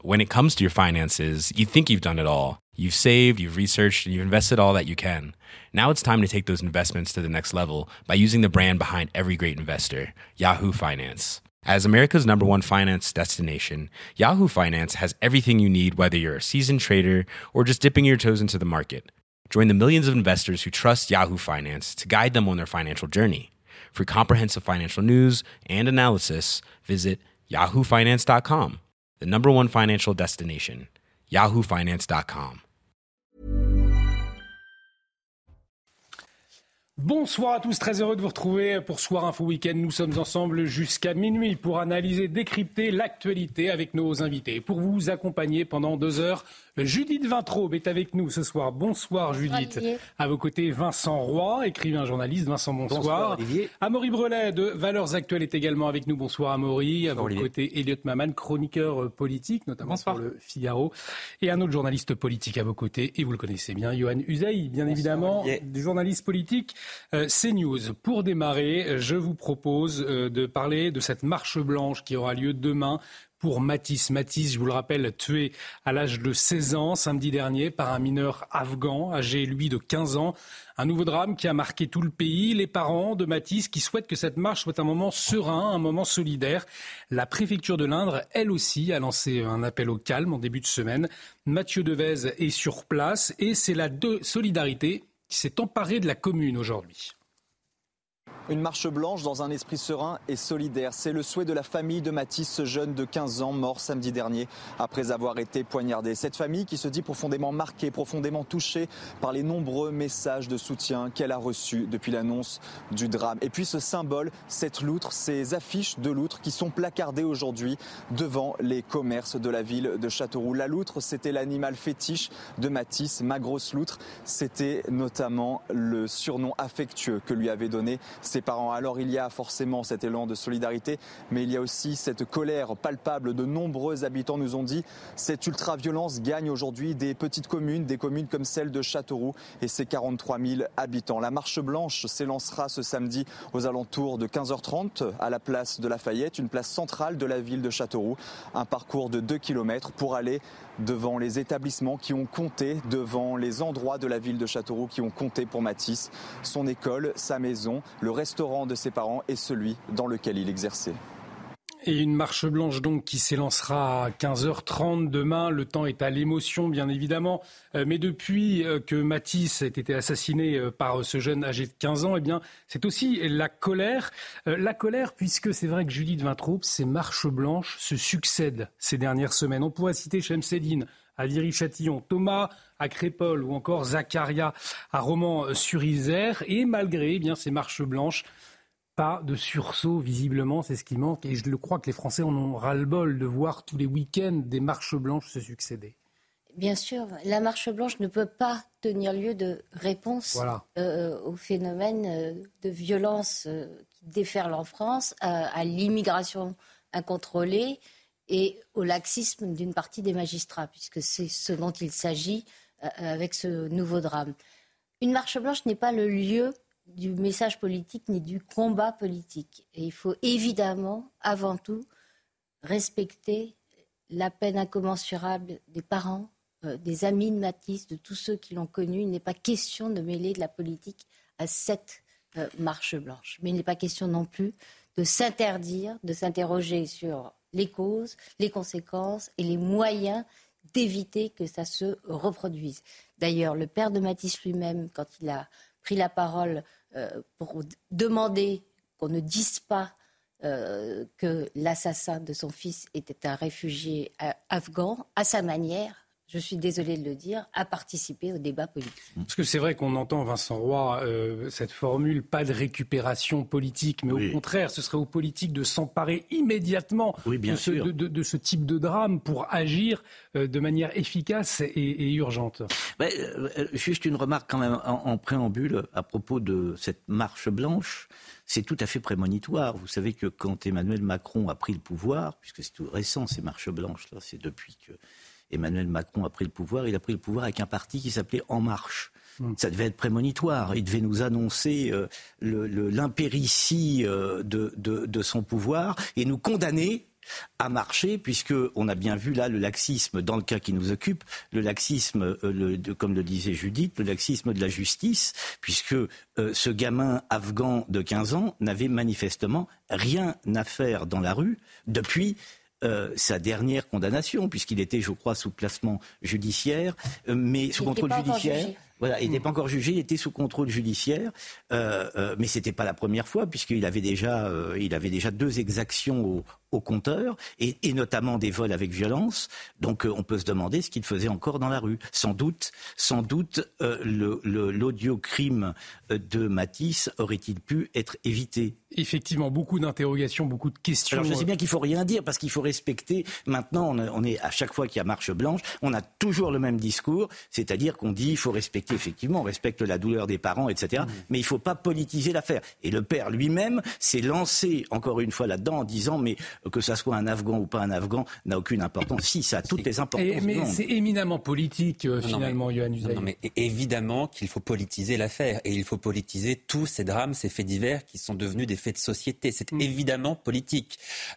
when it comes to your finances, you think you've done it all. You've saved, you've researched, and you've invested all that you can. Now it's time to take those investments to the next level by using the brand behind every great investor, Yahoo Finance. As America's #1 finance destination, Yahoo Finance has everything you need, whether you're a seasoned trader or just dipping your toes into the market. Join the millions of investors who trust Yahoo Finance to guide them on their financial journey. For comprehensive financial news and analysis, visit yahoofinance.com, the #1 financial destination, yahoofinance.com. Bonsoir à tous, très heureux de vous retrouver pour Soir Info Week-end. Nous sommes ensemble jusqu'à minuit pour analyser, décrypter l'actualité avec nos invités. Pour vous accompagner pendant 2 heures, Judith Vintraube est avec nous ce soir. Bonsoir Judith. Olivier. À vos côtés, Vincent Roy, écrivain journaliste. Vincent, bonsoir. Bonsoir Olivier. Amaury Brelet de Valeurs Actuelles est également avec nous. Bonsoir Amaury. À vos côtés, Elliot Maman, chroniqueur politique, notamment sur le Figaro. Et un autre journaliste politique à vos côtés, et vous le connaissez bien, Yohann Usaï, bien évidemment, Olivier. du journaliste politique CNews. Pour démarrer, je vous propose de parler de cette marche blanche qui aura lieu demain pour Mathis. Mathis, je vous le rappelle, tué à l'âge de 16 ans samedi dernier par un mineur afghan, âgé lui de 15 ans. Un nouveau drame qui a marqué tout le pays. Les parents de Mathis qui souhaitent que cette marche soit un moment serein, un moment solidaire. La préfecture de l'Indre, elle aussi, a lancé un appel au calme en début de semaine. Mathieu Devez est sur place et c'est la solidarité qui s'est emparée de la commune aujourd'hui. Une marche blanche dans un esprit serein et solidaire. C'est le souhait de la famille de Mathis, ce jeune de 15 ans, mort samedi dernier après avoir été poignardé. Cette famille qui se dit profondément marquée, profondément touchée par les nombreux messages de soutien qu'elle a reçus depuis l'annonce du drame. Et puis ce symbole, cette loutre, ces affiches de loutre qui sont placardées aujourd'hui devant les commerces de la ville de Châteauroux. La loutre, c'était l'animal fétiche de Mathis, ma grosse loutre. C'était notamment le surnom affectueux que lui avaient donné ses parents. Alors il y a forcément cet élan de solidarité, mais il y a aussi cette colère palpable. De nombreux habitants nous ont dit cette ultra-violence gagne aujourd'hui des petites communes, des communes comme celle de Châteauroux et ses 43 000 habitants. La marche blanche s'élancera ce samedi aux alentours de 15h30 à la place de Lafayette, une place centrale de la ville de Châteauroux. Un parcours de 2 km pour aller devant les établissements qui ont compté, devant les endroits de la ville de Châteauroux qui ont compté pour Mathis, son école, sa maison, le restaurant de ses parents et celui dans lequel il exerçait. Et une marche blanche donc qui s'élancera à 15h30 demain. Le temps est à l'émotion bien évidemment. Mais depuis que Mathis a été assassiné par ce jeune âgé de 15 ans, eh bien, c'est aussi la colère. La colère puisque c'est vrai que Judith Vintraube, ces marches blanches se succèdent ces dernières semaines. On pourrait citer Chemseddine à Viry-Châtillon, Thomas à Crépol ou encore Zacharia à Romans-sur-Isère. Et malgré ces marches blanches, pas de sursaut, visiblement, c'est ce qui manque. Et je le crois que les Français en ont ras-le-bol de voir tous les week-ends des marches blanches se succéder. Bien sûr, la marche blanche ne peut pas tenir lieu de réponse au phénomène de violence qui déferle en France, à l'immigration incontrôlée et au laxisme d'une partie des magistrats, puisque c'est ce dont il s'agit avec ce nouveau drame. Une marche blanche n'est pas le lieu du message politique ni du combat politique. Et il faut évidemment, avant tout, respecter la peine incommensurable des parents, des amis de Mathis, de tous ceux qui l'ont connu. Il n'est pas question de mêler de la politique à cette marche blanche. Mais il n'est pas question non plus de s'interdire, de s'interroger sur les causes, les conséquences et les moyens d'éviter que ça se reproduise. D'ailleurs, le père de Mathis lui-même, quand il a pris la parole pour demander qu'on ne dise pas que l'assassin de son fils était un réfugié afghan, à sa manière, je suis désolée de le dire, a participé au débat politique. Parce que c'est vrai qu'on entend, Vincent Roy, cette formule, pas de récupération politique, mais au contraire, ce serait aux politiques de s'emparer immédiatement de ce type de drame pour agir de manière efficace et urgente. Juste une remarque quand même en préambule à propos de cette marche blanche. C'est tout à fait prémonitoire. Vous savez que quand Emmanuel Macron a pris le pouvoir, puisque c'est tout récent ces marches blanches-là, c'est depuis que Emmanuel Macron a pris le pouvoir, il a pris le pouvoir avec un parti qui s'appelait En Marche. Ça devait être prémonitoire. Il devait nous annoncer l'impéritie de son pouvoir et nous condamner a marché, puisqu'on a bien vu là le laxisme, dans le cas qui nous occupe, le laxisme, comme le disait Judith, le laxisme de la justice, puisque ce gamin afghan de 15 ans n'avait manifestement rien à faire dans la rue depuis sa dernière condamnation, puisqu'il était, je crois, sous placement judiciaire, mais sous contrôle judiciaire. Voilà, il n'était pas encore jugé, il était sous contrôle judiciaire, mais c'était pas la première fois, puisqu'il avait déjà 2 exactions au compteur, et notamment des vols avec violence. Donc on peut se demander ce qu'il faisait encore dans la rue. Sans doute, l'audio-crime de Matisse aurait-il pu être évité. Effectivement, beaucoup d'interrogations, beaucoup de questions. Alors je sais bien qu'il ne faut rien dire, parce qu'il faut respecter. Maintenant, on est à chaque fois qu'il y a marche blanche, on a toujours le même discours, c'est-à-dire qu'on dit il faut respecter, effectivement, on respecte la douleur des parents, etc. Mais il ne faut pas politiser l'affaire. Et le père lui-même s'est lancé encore une fois là-dedans en disant mais que ça soit un Afghan ou pas un Afghan n'a aucune importance. Si, ça a toutes les importances. Mais c'est éminemment politique, finalement, Yohann Usaï. Non, mais évidemment qu'il faut politiser l'affaire. Et il faut politiser tous ces drames, ces faits divers qui sont devenus des faits de société. C'est évidemment politique.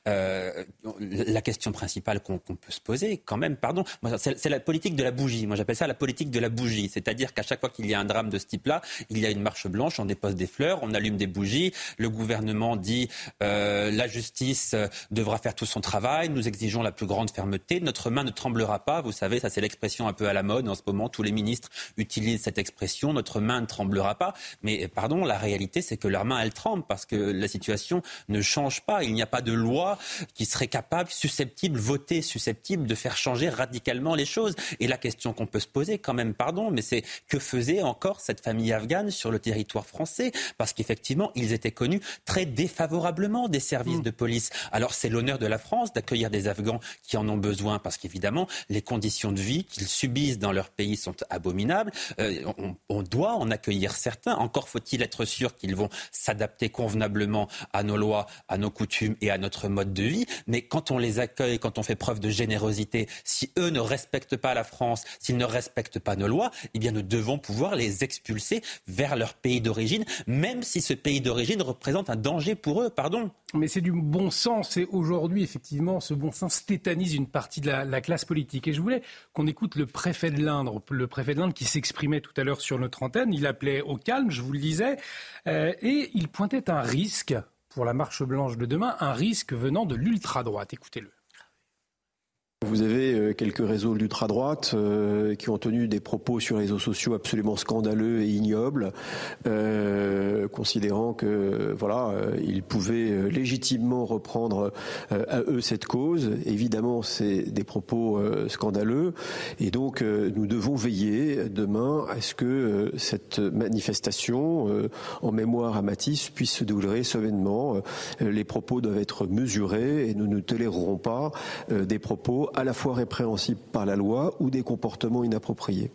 La question principale qu'on peut se poser, quand même, c'est la politique de la bougie. Moi, j'appelle ça la politique de la bougie. C'est-à-dire qu'à chaque fois qu'il y a un drame de ce type-là, il y a une marche blanche, on dépose des fleurs, on allume des bougies, le gouvernement dit la justice devra faire tout son travail, nous exigeons la plus grande fermeté, notre main ne tremblera pas, vous savez, ça c'est l'expression un peu à la mode en ce moment, tous les ministres utilisent cette expression, notre main ne tremblera pas, mais la réalité c'est que leur main elle tremble parce que la situation ne change pas, il n'y a pas de loi qui serait votée susceptible de faire changer radicalement les choses. Et la question qu'on peut se poser quand même, mais c'est que faisait encore cette famille afghane sur le territoire français? Parce qu'effectivement, ils étaient connus très défavorablement des services de police. Alors c'est l'honneur de la France d'accueillir des Afghans qui en ont besoin, parce qu'évidemment, les conditions de vie qu'ils subissent dans leur pays sont abominables. On doit en accueillir certains. Encore faut-il être sûr qu'ils vont s'adapter convenablement à nos lois, à nos coutumes et à notre mode de vie. Mais quand on les accueille, quand on fait preuve de générosité, si eux ne respectent pas la France, s'ils ne respectent pas nos lois, eh bien nous devons pouvoir les expulser vers leur pays d'origine, même si ce pays d'origine représente un danger pour eux, Mais c'est du bon sens, et aujourd'hui, effectivement, ce bon sens tétanise une partie de la classe politique. Et je voulais qu'on écoute le préfet de l'Indre qui s'exprimait tout à l'heure sur notre antenne. Il appelait au calme, je vous le disais, et il pointait un risque pour la marche blanche de demain, un risque venant de l'ultra-droite. Écoutez-le. Vous avez quelques réseaux d'ultra-droite qui ont tenu des propos sur les réseaux sociaux absolument scandaleux et ignobles, considérant que ils pouvaient légitimement reprendre à eux cette cause. Évidemment, c'est des propos scandaleux, et donc nous devons veiller demain à ce que cette manifestation en mémoire à Matisse puisse se dérouler sereinement. Les propos doivent être mesurés et nous ne tolérerons pas des propos à la fois répréhensibles par la loi ou des comportements inappropriés.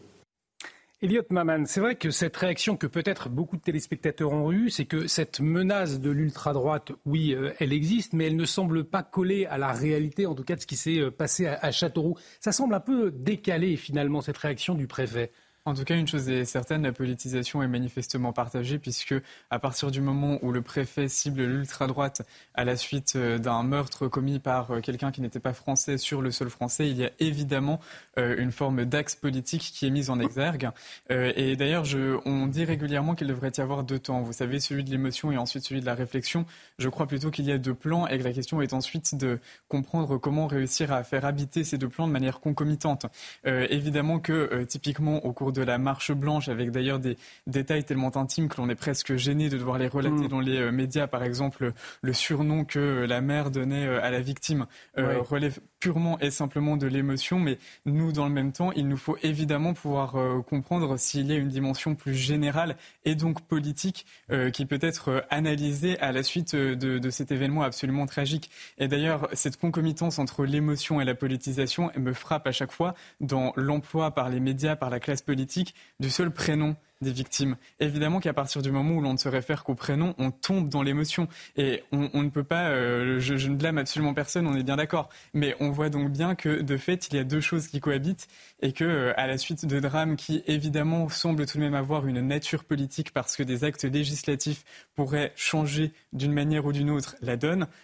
Elliot Maman, c'est vrai que cette réaction que peut-être beaucoup de téléspectateurs ont eue, c'est que cette menace de l'ultra-droite, oui, elle existe, mais elle ne semble pas coller à la réalité, en tout cas de ce qui s'est passé à Châteauroux. Ça semble un peu décalé, finalement, cette réaction du préfet. En tout cas, une chose est certaine, la politisation est manifestement partagée, puisque à partir du moment où le préfet cible l'ultra-droite à la suite d'un meurtre commis par quelqu'un qui n'était pas français sur le sol français, il y a évidemment une forme d'axe politique qui est mise en exergue. Et d'ailleurs, on dit régulièrement qu'il devrait y avoir 2 temps. Vous savez, celui de l'émotion et ensuite celui de la réflexion. Je crois plutôt qu'il y a 2 plans et que la question est ensuite de comprendre comment réussir à faire habiter ces 2 plans de manière concomitante. Évidemment que typiquement au cours de la marche blanche, avec d'ailleurs des détails tellement intimes que l'on est presque gêné de devoir les relater dans les médias. Par exemple, le surnom que la mère donnait à la victime relève purement et simplement de l'émotion. Mais nous, dans le même temps, il nous faut évidemment pouvoir comprendre s'il y a une dimension plus générale et donc politique qui peut être analysée à la suite de cet événement absolument tragique. Et d'ailleurs, cette concomitance entre l'émotion et la politisation me frappe à chaque fois dans l'emploi par les médias, par la classe politique, du seul prénom des victimes. Évidemment qu'à partir du moment où l'on ne se réfère qu'au prénom, on tombe dans l'émotion. Et on ne peut pas, je ne blâme absolument personne, on est bien d'accord. Mais on voit donc bien que, de fait, il y a 2 choses qui cohabitent et que, à la suite de drames qui, évidemment, semblent tout de même avoir une nature politique parce que des actes législatifs pourraient changer d'une manière ou d'une autre la donne,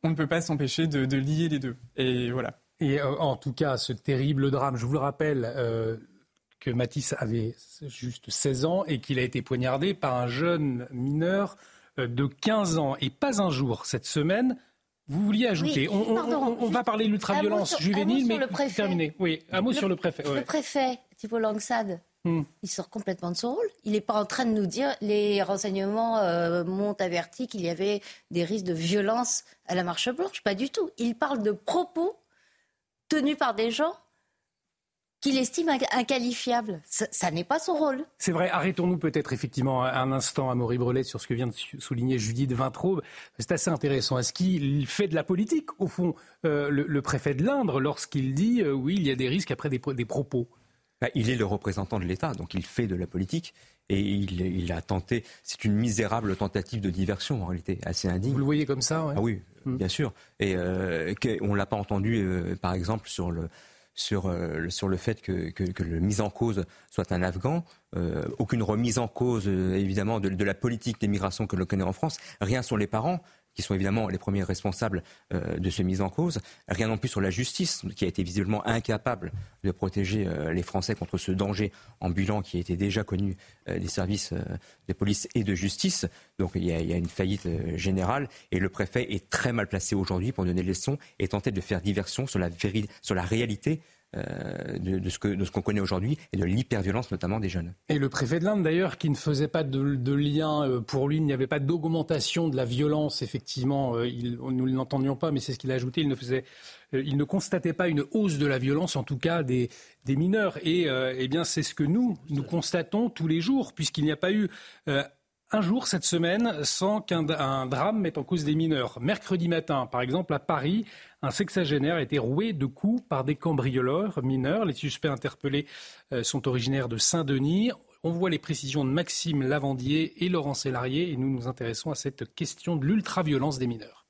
on ne peut pas s'empêcher de lier les deux. Et voilà. Et en tout cas, ce terrible drame, je vous le rappelle, que Mathis avait juste 16 ans et qu'il a été poignardé par un jeune mineur de 15 ans. Et pas un jour cette semaine. Vous vouliez ajouter, on va parler de l'ultraviolence juvénile, mais terminé. Oui, un mot sur le préfet. Ouais. Le préfet, Thibault Langsade, il sort complètement de son rôle. Il n'est pas en train de nous dire, les renseignements m'ont averti qu'il y avait des risques de violence à la Marche Blanche. Pas du tout. Il parle de propos tenus par des gens qu'il estime inqualifiables. Ça n'est pas son rôle. C'est vrai, arrêtons-nous peut-être effectivement un instant, Amaury Brelet, sur ce que vient de souligner Judith Vintraube. C'est assez intéressant. Est-ce qu'il fait de la politique, au fond, le préfet de l'Indre, lorsqu'il dit oui, il y a des risques après des propos? Il est le représentant de l'État, donc il fait de la politique. Et il a tenté, c'est une misérable tentative de diversion en réalité, assez indigne. Vous le voyez comme ça, ouais. Ah oui, bien sûr. Et on ne l'a pas entendu, par exemple, sur le fait que le mis en cause soit un Afghan. Aucune remise en cause, évidemment, de la politique d'immigration que l'on connaît en France. Rien sur les parents, qui sont évidemment les premiers responsables de ce mise en cause. Rien non plus sur la justice, qui a été visiblement incapable de protéger les Français contre ce danger ambulant qui était déjà connu des services de police et de justice. Donc il y a une faillite générale et le préfet est très mal placé aujourd'hui pour donner des leçons et tenter de faire diversion sur la réalité de ce qu'on connaît aujourd'hui et de l'hyperviolence notamment des jeunes. Et le préfet de l'Inde d'ailleurs qui ne faisait pas de lien, pour lui il n'y avait pas d'augmentation de la violence effectivement, nous ne l'entendions pas mais c'est ce qu'il a ajouté, il ne constatait pas une hausse de la violence en tout cas des mineurs et eh bien c'est ce que nous constatons tous les jours puisqu'il n'y a pas eu un jour cette semaine sans qu'un drame mette en cause des mineurs. Mercredi matin, par exemple, à Paris, un sexagénaire a été roué de coups par des cambrioleurs mineurs. Les suspects interpellés sont originaires de Saint-Denis. On voit les précisions de Maxime Lavandier et Laurent Sélarié et nous nous intéressons à cette question de l'ultraviolence des mineurs.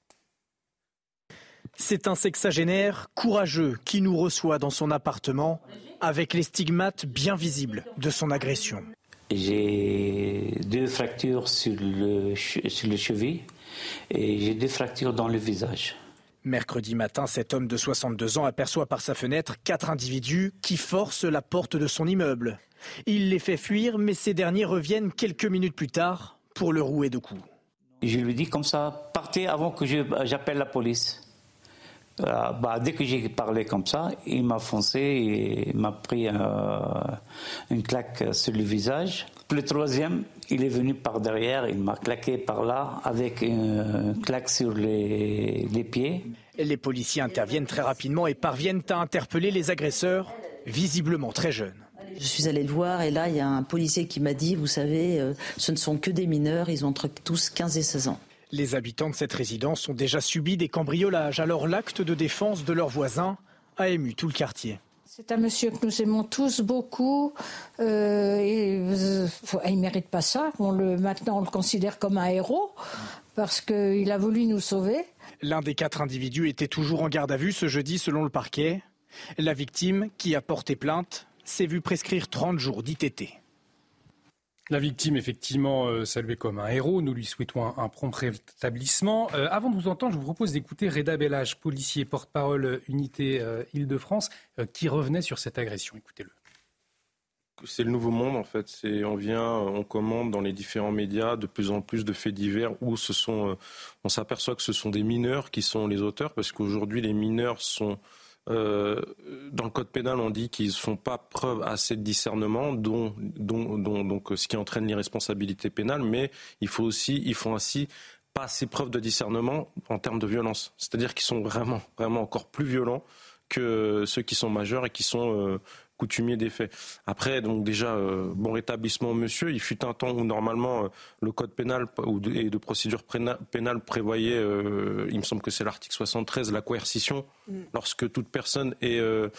C'est un sexagénaire courageux qui nous reçoit dans son appartement avec les stigmates bien visibles de son agression. J'ai 2 fractures sur le cheville et j'ai 2 fractures dans le visage. Mercredi matin, cet homme de 62 ans aperçoit par sa fenêtre 4 individus qui forcent la porte de son immeuble. Il les fait fuir, mais ces derniers reviennent quelques minutes plus tard pour le rouer de coups. Je lui dis comme ça, partez avant que j'appelle la police. Dès que j'ai parlé comme ça, il m'a foncé et il m'a pris une claque sur le visage. Le 3e, il est venu par derrière, il m'a claqué par là avec une claque sur les pieds. Les policiers interviennent très rapidement et parviennent à interpeller les agresseurs, visiblement très jeunes. Je suis allée le voir et là, il y a un policier qui m'a dit, vous savez, ce ne sont que des mineurs, ils ont entre tous 15 et 16 ans. Les habitants de cette résidence ont déjà subi des cambriolages, alors l'acte de défense de leurs voisins a ému tout le quartier. C'est un monsieur que nous aimons tous beaucoup. Il ne mérite pas ça. Maintenant, on le considère comme un héros parce qu'il a voulu nous sauver. L'un des 4 individus était toujours en garde à vue ce jeudi selon le parquet. La victime, qui a porté plainte, s'est vue prescrire 30 jours d'ITT. La victime, effectivement, saluée comme un héros. Nous lui souhaitons un prompt rétablissement. Avant de vous entendre, je vous propose d'écouter Reda Bellage, policier porte-parole Unité Île-de-France, qui revenait sur cette agression. Écoutez-le. C'est le nouveau monde, en fait. On commande dans les différents médias de plus en plus de faits divers où on s'aperçoit que ce sont des mineurs qui sont les auteurs, parce qu'aujourd'hui, les mineurs sont... dans le code pénal, on dit qu'ils ne font pas preuve assez de discernement, donc ce qui entraîne l'irresponsabilité pénale, mais ils font ainsi pas assez preuve de discernement en termes de violence. C'est-à-dire qu'ils sont vraiment, vraiment encore plus violents que ceux qui sont majeurs et qui sont coutumier des faits. Après, donc déjà, bon rétablissement, monsieur. Il fut un temps où normalement le code pénal et de procédure pénale prévoyait, il me semble que c'est l'article 73, la coercition, lorsque toute personne est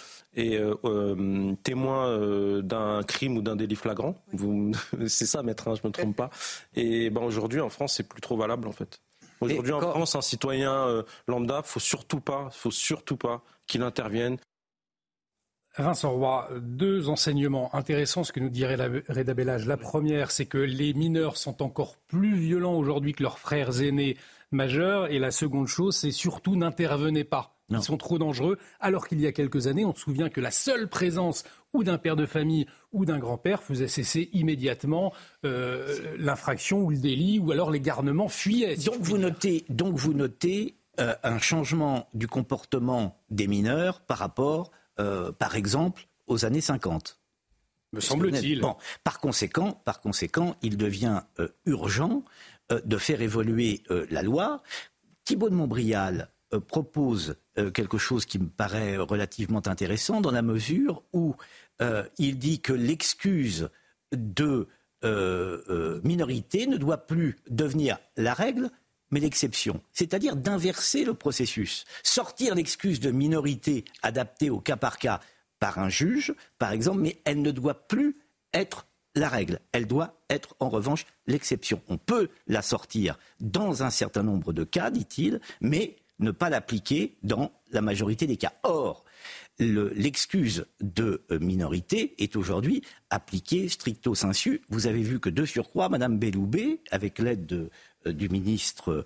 témoin d'un crime ou d'un délit flagrant. C'est ça, maître, je ne me trompe pas. Et ben aujourd'hui, en France, c'est plus trop valable en fait. Aujourd'hui, en France, un citoyen lambda, faut surtout pas qu'il intervienne. Vincent Roy, 2 enseignements intéressants, ce que nous dirait Reda Bellage. La première, c'est que les mineurs sont encore plus violents aujourd'hui que leurs frères aînés majeurs. Et la seconde chose, c'est surtout n'intervenez pas. Ils sont trop dangereux, alors qu'il y a quelques années, on se souvient que la seule présence ou d'un père de famille ou d'un grand-père faisait cesser immédiatement l'infraction ou le délit, ou alors les garnements fuyaient. Donc vous notez un changement du comportement des mineurs par rapport, par exemple, aux années 50. Me semble-t-il. Bon, par conséquent, il devient urgent de faire évoluer la loi. Thibault de Montbrial propose quelque chose qui me paraît relativement intéressant dans la mesure où il dit que l'excuse de minorité ne doit plus devenir la règle, mais l'exception. C'est-à-dire d'inverser le processus. Sortir l'excuse de minorité adaptée au cas par cas par un juge, par exemple, mais elle ne doit plus être la règle. Elle doit être en revanche l'exception. On peut la sortir dans un certain nombre de cas, dit-il, mais ne pas l'appliquer dans la majorité des cas. Or, l'excuse de minorité est aujourd'hui appliquée stricto sensu. Vous avez vu que de surcroît, Mme Belloubet, avec l'aide du ministre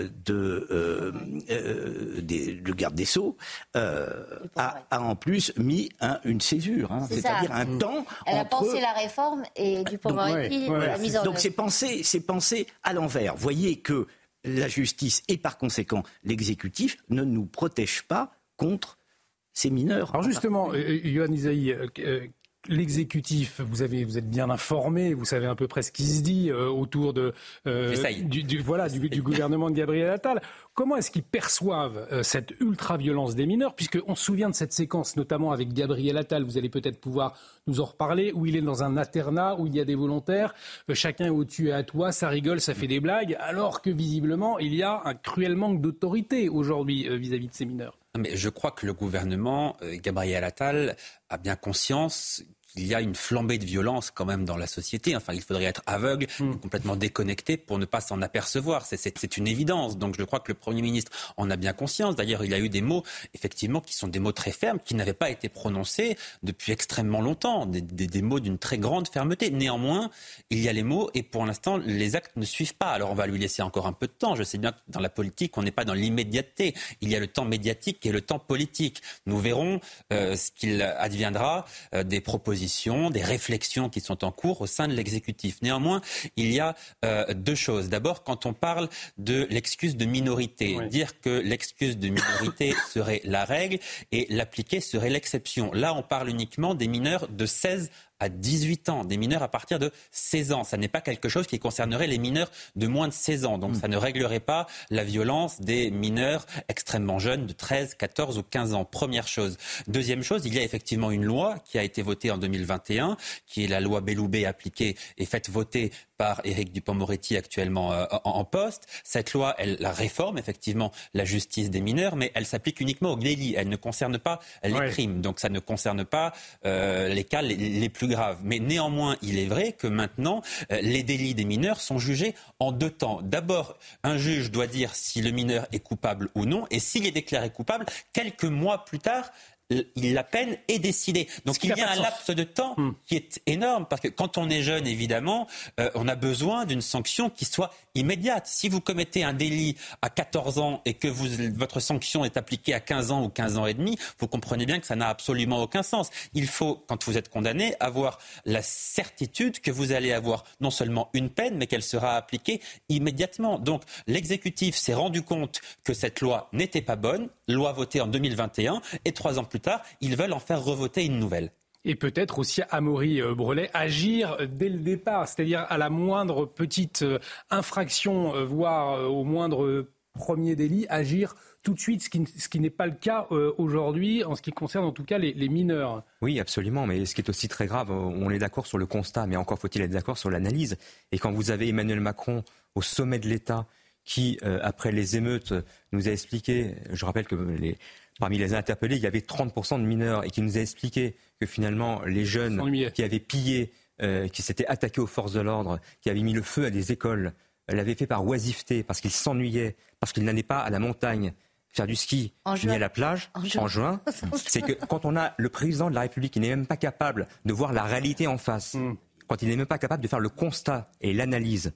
du garde des Sceaux, a en plus mis une césure, c'est-à-dire un temps. Elle a pensé la réforme et Dupond-Moretti l'a mise en œuvre. Donc c'est pensé à l'envers. Voyez que la justice et par conséquent l'exécutif ne nous protègent pas contre ces mineurs. Alors justement, Yohann Usaï, l'exécutif, vous êtes bien informé, vous savez à peu près ce qui se dit autour du gouvernement de Gabriel Attal. Comment est-ce qu'ils perçoivent cette ultra-violence des mineurs ? Puisqu'on se souvient de cette séquence, notamment avec Gabriel Attal, vous allez peut-être pouvoir nous en reparler, où il est dans un internat, où il y a des volontaires, chacun est au-dessus et à toi, ça rigole, ça fait des blagues, alors que visiblement, il y a un cruel manque d'autorité aujourd'hui vis-à-vis de ces mineurs. Mais je crois que le gouvernement, Gabriel Attal, a bien conscience qu'il y a une flambée de violence quand même dans la société. Enfin, il faudrait être aveugle, complètement déconnecté pour ne pas s'en apercevoir. C'est une évidence. Donc je crois que le Premier ministre en a bien conscience. D'ailleurs, il a eu des mots, effectivement, qui sont des mots très fermes, qui n'avaient pas été prononcés depuis extrêmement longtemps. Des mots d'une très grande fermeté. Néanmoins, il y a les mots et pour l'instant, les actes ne suivent pas. Alors on va lui laisser encore un peu de temps. Je sais bien que dans la politique, on n'est pas dans l'immédiateté. Il y a le temps médiatique et le temps politique. Nous verrons ce qu'il adviendra des propositions, des réflexions qui sont en cours au sein de l'exécutif. Néanmoins, il y a deux choses. D'abord, quand on parle de l'excuse de minorité, dire que l'excuse de minorité serait la règle et l'appliquer serait l'exception. Là, on parle uniquement des mineurs de 16 à 18 ans, des mineurs à partir de 16 ans. Ça n'est pas quelque chose qui concernerait les mineurs de moins de 16 ans. Donc ça ne réglerait pas la violence des mineurs extrêmement jeunes de 13, 14 ou 15 ans. Première chose. Deuxième chose, il y a effectivement une loi qui a été votée en 2021, qui est la loi Belloubet appliquée et faite voter par Éric Dupond-Moretti actuellement en poste. Cette loi, elle réforme effectivement la justice des mineurs, mais elle s'applique uniquement aux délits. Elle ne concerne pas les crimes. Donc ça ne concerne pas les cas les plus graves. Mais néanmoins, il est vrai que maintenant, les délits des mineurs sont jugés en deux temps. D'abord, un juge doit dire si le mineur est coupable ou non, et s'il est déclaré coupable, quelques mois plus tard, la peine est décidée. Donc il y a un laps de temps qui est énorme, parce que quand on est jeune, évidemment, on a besoin d'une sanction qui soit immédiate. Si vous commettez un délit à 14 ans et que votre sanction est appliquée à 15 ans ou 15 ans et demi, vous comprenez bien que ça n'a absolument aucun sens. Il faut, quand vous êtes condamné, avoir la certitude que vous allez avoir non seulement une peine, mais qu'elle sera appliquée immédiatement. Donc l'exécutif s'est rendu compte que cette loi n'était pas bonne, loi votée en 2021, et 3 ans plus tard, ils veulent en faire revoter une nouvelle. Et peut-être aussi, Amaury Brelet, agir dès le départ, c'est-à-dire à la moindre petite infraction, voire au moindre premier délit, agir tout de suite, ce qui n'est pas le cas aujourd'hui en ce qui concerne en tout cas les mineurs. Oui, absolument, mais ce qui est aussi très grave, on est d'accord sur le constat, mais encore faut-il être d'accord sur l'analyse. Et quand vous avez Emmanuel Macron au sommet de l'État qui, après les émeutes, nous a expliqué, je rappelle que parmi les interpellés, il y avait 30% de mineurs et qui nous a expliqué que finalement les jeunes qui avaient pillé, qui s'étaient attaqués aux forces de l'ordre, qui avaient mis le feu à des écoles, l'avaient fait par oisiveté, parce qu'ils s'ennuyaient, parce qu'ils n'allaient pas à la montagne faire du ski, ni à la plage, en juin. C'est que quand on a le président de la République qui n'est même pas capable de voir la réalité en face, quand il n'est même pas capable de faire le constat et l'analyse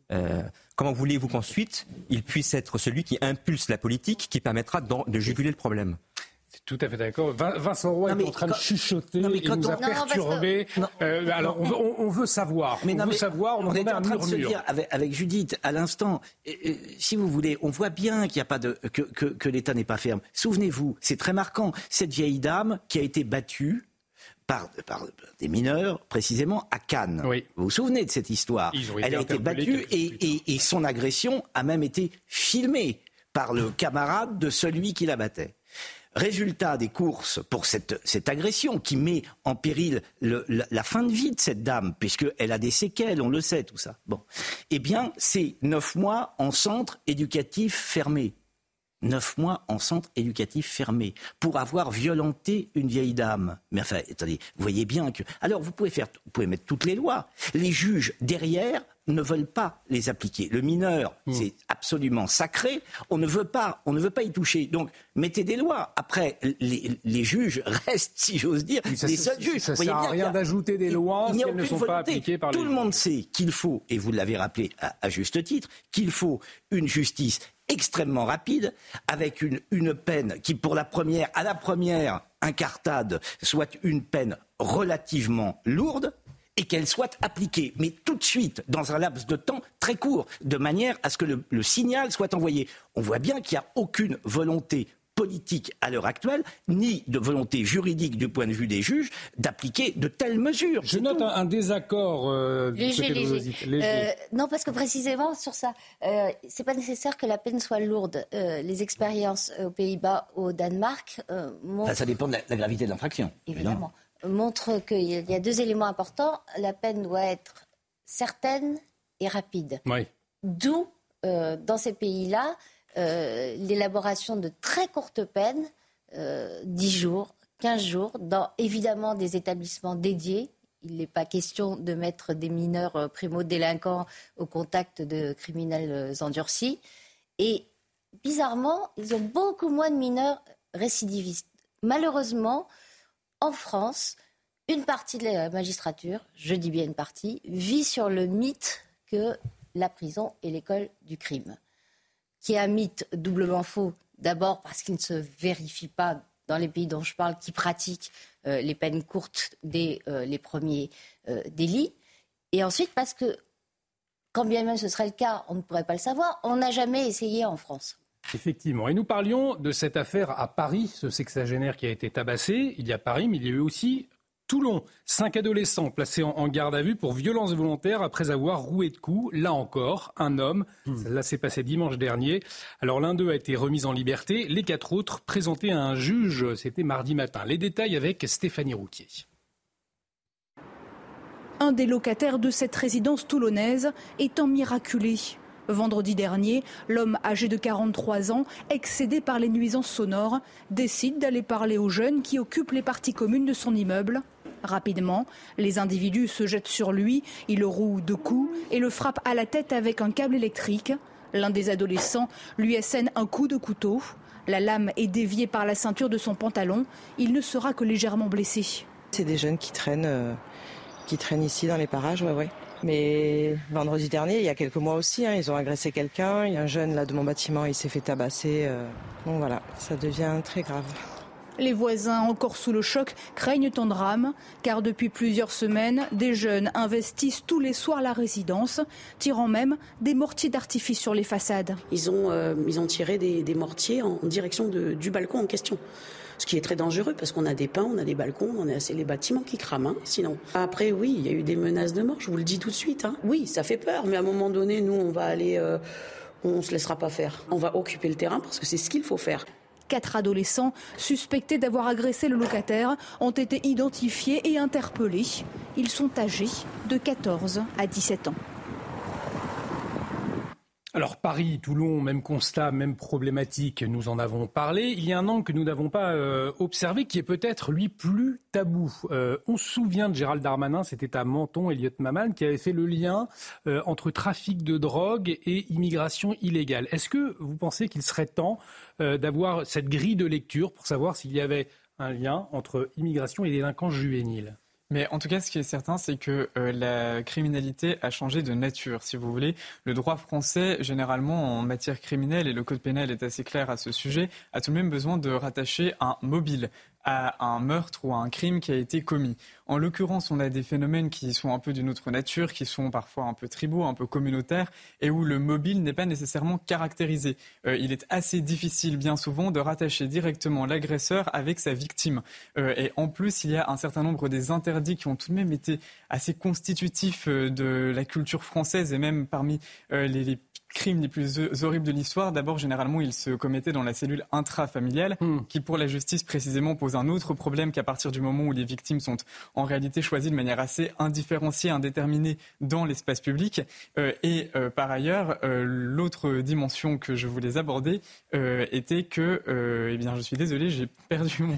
Comment voulez-vous qu'ensuite il puisse être celui qui impulse la politique qui permettra de juguler le problème ? Tout à fait d'accord. Vincent Roy est en train de chuchoter, il nous a perturbés. Alors, on veut savoir. On est en train de se dire, avec Judith, à l'instant, si vous voulez, on voit bien qu'il n'y a pas que l'État n'est pas ferme. Souvenez-vous, c'est très marquant, cette vieille dame qui a été battue par des mineurs, précisément à Cannes. Oui. Vous vous souvenez de cette histoire ? Elle a été battue et son agression a même été filmée par le camarade de celui qui la battait. Résultat des courses pour cette agression qui met en péril la fin de vie de cette dame, puisqu'elle a des séquelles, on le sait tout ça. Bon. Eh bien, c'est 9 mois en centre éducatif fermé. 9 mois en centre éducatif fermé pour avoir violenté une vieille dame. Mais enfin, attendez, vous voyez bien que... Alors, vous pouvez mettre toutes les lois. Les juges, derrière, ne veulent pas les appliquer. Le mineur, c'est absolument sacré. On ne veut pas y toucher. Donc, mettez des lois. Après, les juges restent, si j'ose dire, les seuls juges. Ça ne sert à rien d'ajouter des lois si elles ne sont pas appliquées par les juges. Tout le monde sait qu'il faut, et vous l'avez rappelé à juste titre, qu'il faut une justice extrêmement rapide, avec une peine qui, à la première incartade, soit une peine relativement lourde, et qu'elle soit appliquée, mais tout de suite, dans un laps de temps très court, de manière à ce que le signal soit envoyé. On voit bien qu'il n'y a aucune volonté politique à l'heure actuelle, ni de volonté juridique du point de vue des juges, d'appliquer de telles mesures. Je note un désaccord léger. Non, parce que précisément sur ça, c'est pas nécessaire que la peine soit lourde. Les expériences aux Pays-Bas, au Danemark montrent... Ça dépend de la gravité de l'infraction. Évidemment. Montre qu'il y a 2 éléments importants. La peine doit être certaine et rapide. Oui. D'où, dans ces pays-là, l'élaboration de très courtes peines, 10 jours, 15 jours, dans évidemment des établissements dédiés. Il n'est pas question de mettre des mineurs primo-délinquants au contact de criminels endurcis. Et bizarrement, ils ont beaucoup moins de mineurs récidivistes. Malheureusement, en France, une partie de la magistrature, je dis bien une partie, vit sur le mythe que la prison est l'école du crime, qui est un mythe doublement faux. D'abord parce qu'il ne se vérifie pas dans les pays dont je parle, qui pratiquent les peines courtes dès les premiers délits. Et ensuite parce que, quand bien même ce serait le cas, on ne pourrait pas le savoir, on n'a jamais essayé en France. Effectivement. Et nous parlions de cette affaire à Paris, ce sexagénaire qui a été tabassé. Il y a Paris, mais il y a eu aussi Toulon. 5 adolescents placés en garde à vue pour violence volontaire après avoir roué de coups. Là encore, un homme. Là, s'est passé dimanche dernier. Alors, l'un d'eux a été remis en liberté. Les 4 autres présentés à un juge. C'était mardi matin. Les détails avec Stéphanie Rouquier. Un des locataires de cette résidence toulonnaise étant miraculé. Vendredi dernier, l'homme âgé de 43 ans, excédé par les nuisances sonores, décide d'aller parler aux jeunes qui occupent les parties communes de son immeuble. Rapidement, les individus se jettent sur lui, ils le rouent de coups et le frappent à la tête avec un câble électrique. L'un des adolescents lui assène un coup de couteau. La lame est déviée par la ceinture de son pantalon. Il ne sera que légèrement blessé. C'est des jeunes qui traînent ici dans les parages, ouais. Mais vendredi dernier, il y a quelques mois aussi, ils ont agressé quelqu'un. Il y a un jeune là de mon bâtiment, il s'est fait tabasser. Donc voilà, ça devient très grave. Les voisins, encore sous le choc, craignent un drame, car depuis plusieurs semaines, des jeunes investissent tous les soirs la résidence, tirant même des mortiers d'artifice sur les façades. Ils ont tiré des mortiers en direction du balcon en question. Ce qui est très dangereux parce qu'on a des pins, on a des balcons, c'est les bâtiments qui crament, sinon. Après, oui, il y a eu des menaces de mort, je vous le dis tout de suite. Oui, ça fait peur, mais à un moment donné, nous, on va aller, on ne se laissera pas faire. On va occuper le terrain parce que c'est ce qu'il faut faire. 4 adolescents suspectés d'avoir agressé le locataire ont été identifiés et interpellés. Ils sont âgés de 14 à 17 ans. Alors Paris, Toulon, même constat, même problématique, nous en avons parlé. Il y a un angle que nous n'avons pas observé qui est peut-être, lui, plus tabou. On se souvient de Gérald Darmanin, c'était à Menton, Elliot Maman, qui avait fait le lien entre trafic de drogue et immigration illégale. Est-ce que vous pensez qu'il serait temps d'avoir cette grille de lecture pour savoir s'il y avait un lien entre immigration et délinquance juvénile ? Mais en tout cas, ce qui est certain, c'est que la criminalité a changé de nature, si vous voulez. Le droit français, généralement, en matière criminelle, et le code pénal est assez clair à ce sujet, a tout de même besoin de rattacher un mobile à un meurtre ou à un crime qui a été commis. En l'occurrence, on a des phénomènes qui sont un peu d'une autre nature, qui sont parfois un peu tribaux, un peu communautaires, et où le mobile n'est pas nécessairement caractérisé. Il est assez difficile, bien souvent, de rattacher directement l'agresseur avec sa victime. Et en plus, il y a un certain nombre des interdits qui ont tout de même été assez constitutifs de la culture française, et même parmi les crimes les plus horribles de l'histoire. D'abord, généralement, ils se commettaient dans la cellule intrafamiliale, qui, pour la justice, précisément, pose un autre problème qu'à partir du moment où les victimes sont en réalité choisies de manière assez indifférenciée, indéterminée dans l'espace public. Par ailleurs, l'autre dimension que je voulais aborder était que, je suis désolé, j'ai perdu mon...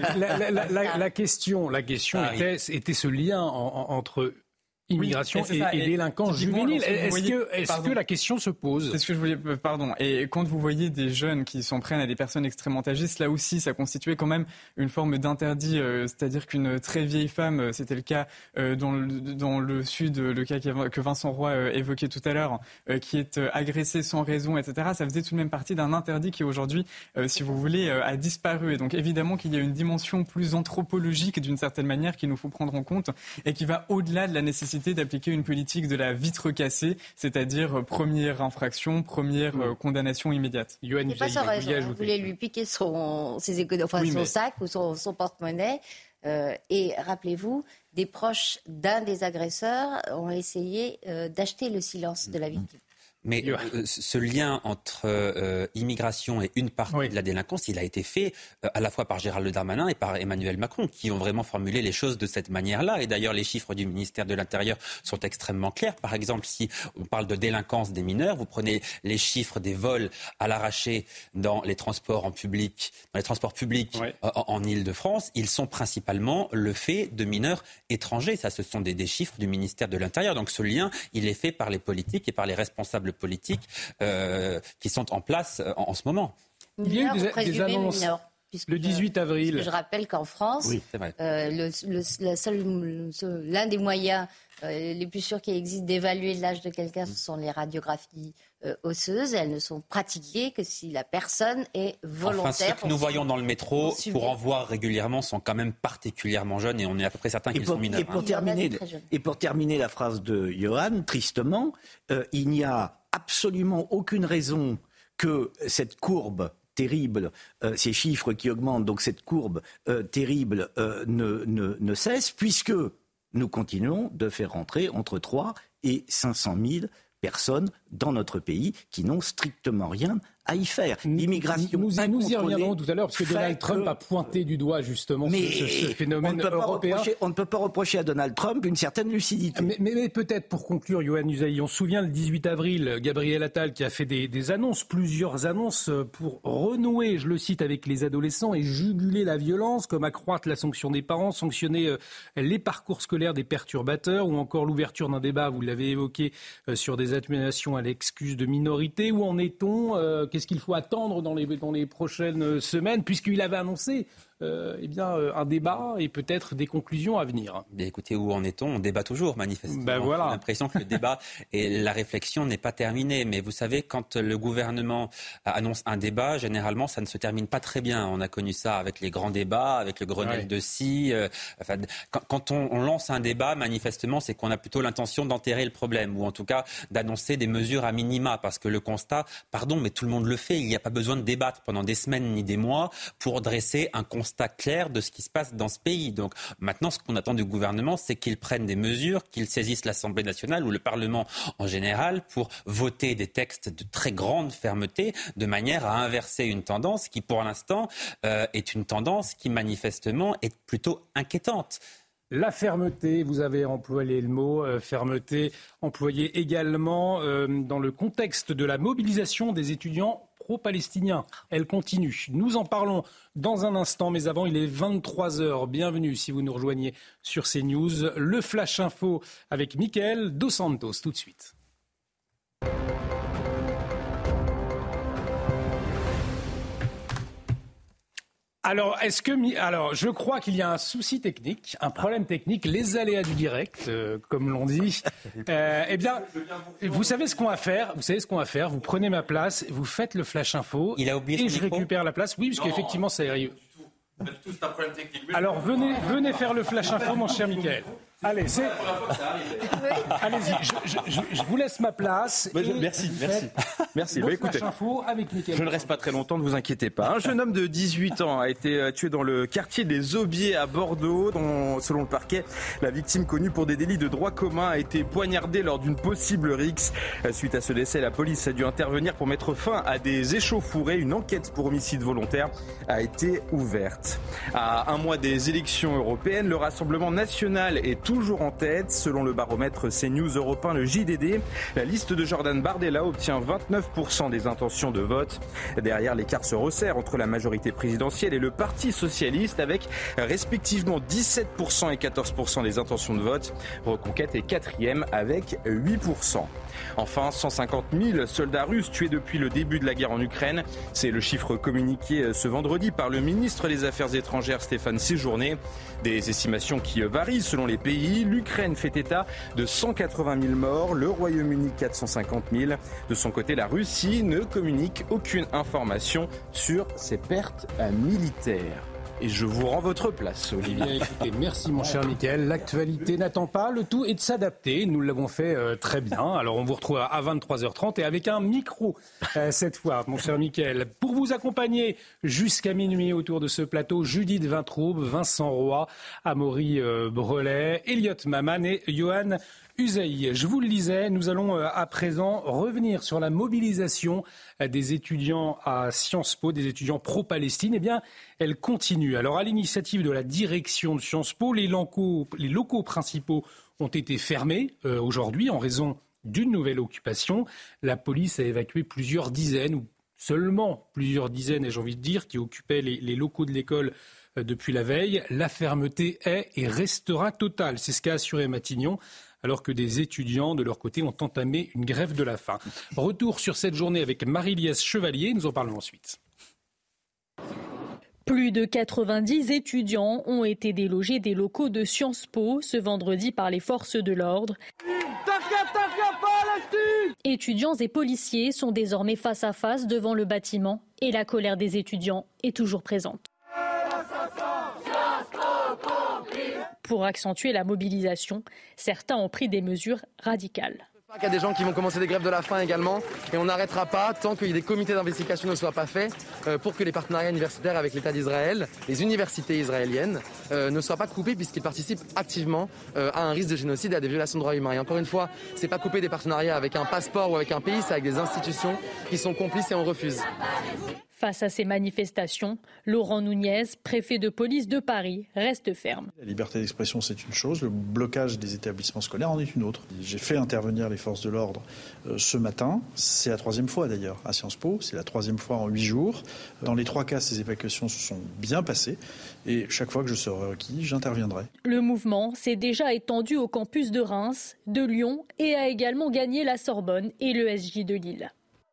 La question était ce lien entre immigration et délinquance juvénile. Est-ce que la question se pose ? C'est ce que je voulais... Pardon. Et quand vous voyez des jeunes qui s'en prennent à des personnes extrêmement âgées, là aussi, ça constituait quand même une forme d'interdit. C'est-à-dire qu'une très vieille femme, c'était le cas dans le sud, le cas que Vincent Roy évoquait tout à l'heure, qui est agressée sans raison, etc. Ça faisait tout de même partie d'un interdit qui aujourd'hui, si vous voulez, a disparu. Et donc évidemment qu'il y a une dimension plus anthropologique d'une certaine manière qu'il nous faut prendre en compte et qui va au-delà de la nécessité d'appliquer une politique de la vitre cassée, c'est-à-dire première infraction, première condamnation immédiate. Il n'est pas sans raison. Vous voulez lui piquer son sac ou son porte-monnaie. Et rappelez-vous, des proches d'un des agresseurs ont essayé d'acheter le silence de la victime. Mais ce lien entre immigration et une partie de la délinquance, il a été fait à la fois par Gérald Darmanin et par Emmanuel Macron, qui ont vraiment formulé les choses de cette manière-là. Et d'ailleurs, les chiffres du ministère de l'Intérieur sont extrêmement clairs. Par exemple, si on parle de délinquance des mineurs, vous prenez les chiffres des vols à l'arraché dans les transports publics en Île-de-France, ils sont principalement le fait de mineurs étrangers. Ça, ce sont des chiffres du ministère de l'Intérieur. Donc ce lien, il est fait par les politiques et par les responsables politiques qui sont en place en ce moment. Il y a eu des annonces le 18 avril. Je rappelle qu'en France, l'un des moyens les plus sûrs qui existent d'évaluer l'âge de quelqu'un, ce sont les radiographies osseuses. Elles ne sont pratiquées que si la personne est volontaire. Enfin, ceux que nous voyons dans le métro, pour en voir régulièrement, sont quand même particulièrement jeunes et on est à peu près certain qu'ils sont mineurs. Et pour terminer la phrase de Johan, tristement, il n'y a absolument aucune raison que cette courbe terrible, ces chiffres qui augmentent, donc cette courbe terrible ne cesse, puisque nous continuons de faire rentrer entre 3 et 500 000 personnes dans notre pays qui n'ont strictement rien à y faire. L'immigration nous y reviendrons tout à l'heure, parce que Donald Trump a pointé du doigt justement ce phénomène européen. On ne peut pas reprocher à Donald Trump une certaine lucidité. Mais peut-être pour conclure, Yohann Usaï, on se souvient le 18 avril, Gabriel Attal qui a fait des annonces, plusieurs annonces pour renouer, je le cite, avec les adolescents et juguler la violence, comme accroître la sanction des parents, sanctionner les parcours scolaires des perturbateurs, ou encore l'ouverture d'un débat, vous l'avez évoqué, sur des atténuations à l'excuse de minorité. Où en est-on ? Qu'est-ce qu'il faut attendre dans les prochaines semaines, puisqu'il avait annoncé un débat et peut-être des conclusions à venir. Bien, écoutez, où en est-on ? On débat toujours, manifestement. Voilà. J'ai l'impression que le débat et la réflexion n'est pas terminée. Mais vous savez, quand le gouvernement annonce un débat, généralement, ça ne se termine pas très bien. On a connu ça avec les grands débats, avec le Grenelle de Scie. Quand on lance un débat, manifestement, c'est qu'on a plutôt l'intention d'enterrer le problème, ou en tout cas d'annoncer des mesures à minima, parce que le constat, mais tout le monde le fait. Il n'y a pas besoin de débattre pendant des semaines ni des mois pour dresser un constat clair de ce qui se passe dans ce pays. Donc maintenant, ce qu'on attend du gouvernement, c'est qu'il prenne des mesures, qu'il saisisse l'Assemblée nationale ou le Parlement en général pour voter des textes de très grande fermeté, de manière à inverser une tendance qui, pour l'instant, est une tendance qui, manifestement, est plutôt inquiétante. La fermeté, vous avez employé le mot fermeté, employé également dans le contexte de la mobilisation des étudiants pro-palestiniens. Elle continue. Nous en parlons dans un instant, mais avant, il est 23h. Bienvenue si vous nous rejoignez sur CNews. Le Flash Info avec Mickaël Dos Santos, tout de suite. Alors, je crois qu'il y a un souci technique, un problème technique, les aléas du direct, comme l'on dit. Eh bien, vous savez ce qu'on va faire. Vous prenez ma place, vous faites le flash info. Il a oublié et je récupère la place. Oui, parce qu'effectivement, ça arrive. Alors, venez faire le flash info, mon cher Mickaël. Allez, allez-y, je vous laisse ma place. Merci. Écoutez, je ne reste pas très longtemps, ne vous inquiétez pas. Un jeune homme de 18 ans a été tué dans le quartier des Aubiers à Bordeaux. Selon le parquet, la victime, connue pour des délits de droit commun, a été poignardée lors d'une possible rixe. Suite à ce décès, la police a dû intervenir pour mettre fin à des échauffourées. Une enquête pour homicide volontaire a été ouverte. À un mois des élections européennes, le Rassemblement national est toujours en tête. Selon le baromètre CNews Europe 1, le JDD, la liste de Jordan Bardella obtient 29% des intentions de vote. Derrière, l'écart se resserre entre la majorité présidentielle et le Parti socialiste avec respectivement 17% et 14% des intentions de vote. Reconquête est quatrième avec 8%. Enfin, 150 000 soldats russes tués depuis le début de la guerre en Ukraine. C'est le chiffre communiqué ce vendredi par le ministre des Affaires étrangères Stéphane Séjourné. Des estimations qui varient selon les pays. L'Ukraine fait état de 180 000 morts, le Royaume-Uni 450 000. De son côté, la Russie ne communique aucune information sur ses pertes militaires. Et je vous rends votre place, Olivier. Bien, écoutez, merci mon cher Mickaël. L'actualité n'attend pas, le tout est de s'adapter. Nous l'avons fait très bien. Alors on vous retrouve à 23h30 et avec un micro cette fois, mon cher Mickaël. Pour vous accompagner jusqu'à minuit autour de ce plateau, Judith Vintraube, Vincent Roy, Amaury Brelet, Elliot Maman et Johan Usaï. Je vous le disais, nous allons à présent revenir sur la mobilisation des étudiants à Sciences Po, des étudiants pro-Palestine. Eh bien, elle continue. Alors, à l'initiative de la direction de Sciences Po, les locaux principaux ont été fermés aujourd'hui en raison d'une nouvelle occupation. La police a évacué plusieurs dizaines, ou seulement plusieurs dizaines, ai-je envie de dire, qui occupaient les locaux de l'école depuis la veille. La fermeté est et restera totale. C'est ce qu'a assuré Matignon, alors que des étudiants, de leur côté, ont entamé une grève de la faim. Retour sur cette journée avec Marie-Liesse Chevalier, nous en parlons ensuite. Plus de 90 étudiants ont été délogés des locaux de Sciences Po ce vendredi par les forces de l'ordre. Étudiants et policiers sont désormais face à face devant le bâtiment et la colère des étudiants est toujours présente. Pour accentuer la mobilisation, certains ont pris des mesures radicales. Il y a des gens qui vont commencer des grèves de la faim également et on n'arrêtera pas tant que des comités d'investigation ne soient pas faits pour que les partenariats universitaires avec l'État d'Israël, les universités israéliennes, ne soient pas coupés puisqu'ils participent activement à un risque de génocide et à des violations de droits humains. Et encore une fois, c'est pas couper des partenariats avec un passeport ou avec un pays, c'est avec des institutions qui sont complices et on refuse. Face à ces manifestations, Laurent Nunez, préfet de police de Paris, reste ferme. La liberté d'expression, c'est une chose, le blocage des établissements scolaires en est une autre. J'ai fait intervenir les forces de l'ordre ce matin, c'est la 3e fois d'ailleurs à Sciences Po, c'est la 3e fois en 8 jours. Dans les 3 cas, ces évacuations se sont bien passées et chaque fois que je serai requis, j'interviendrai. Le mouvement s'est déjà étendu au campus de Reims, de Lyon et a également gagné la Sorbonne et l'ESJ de Lille.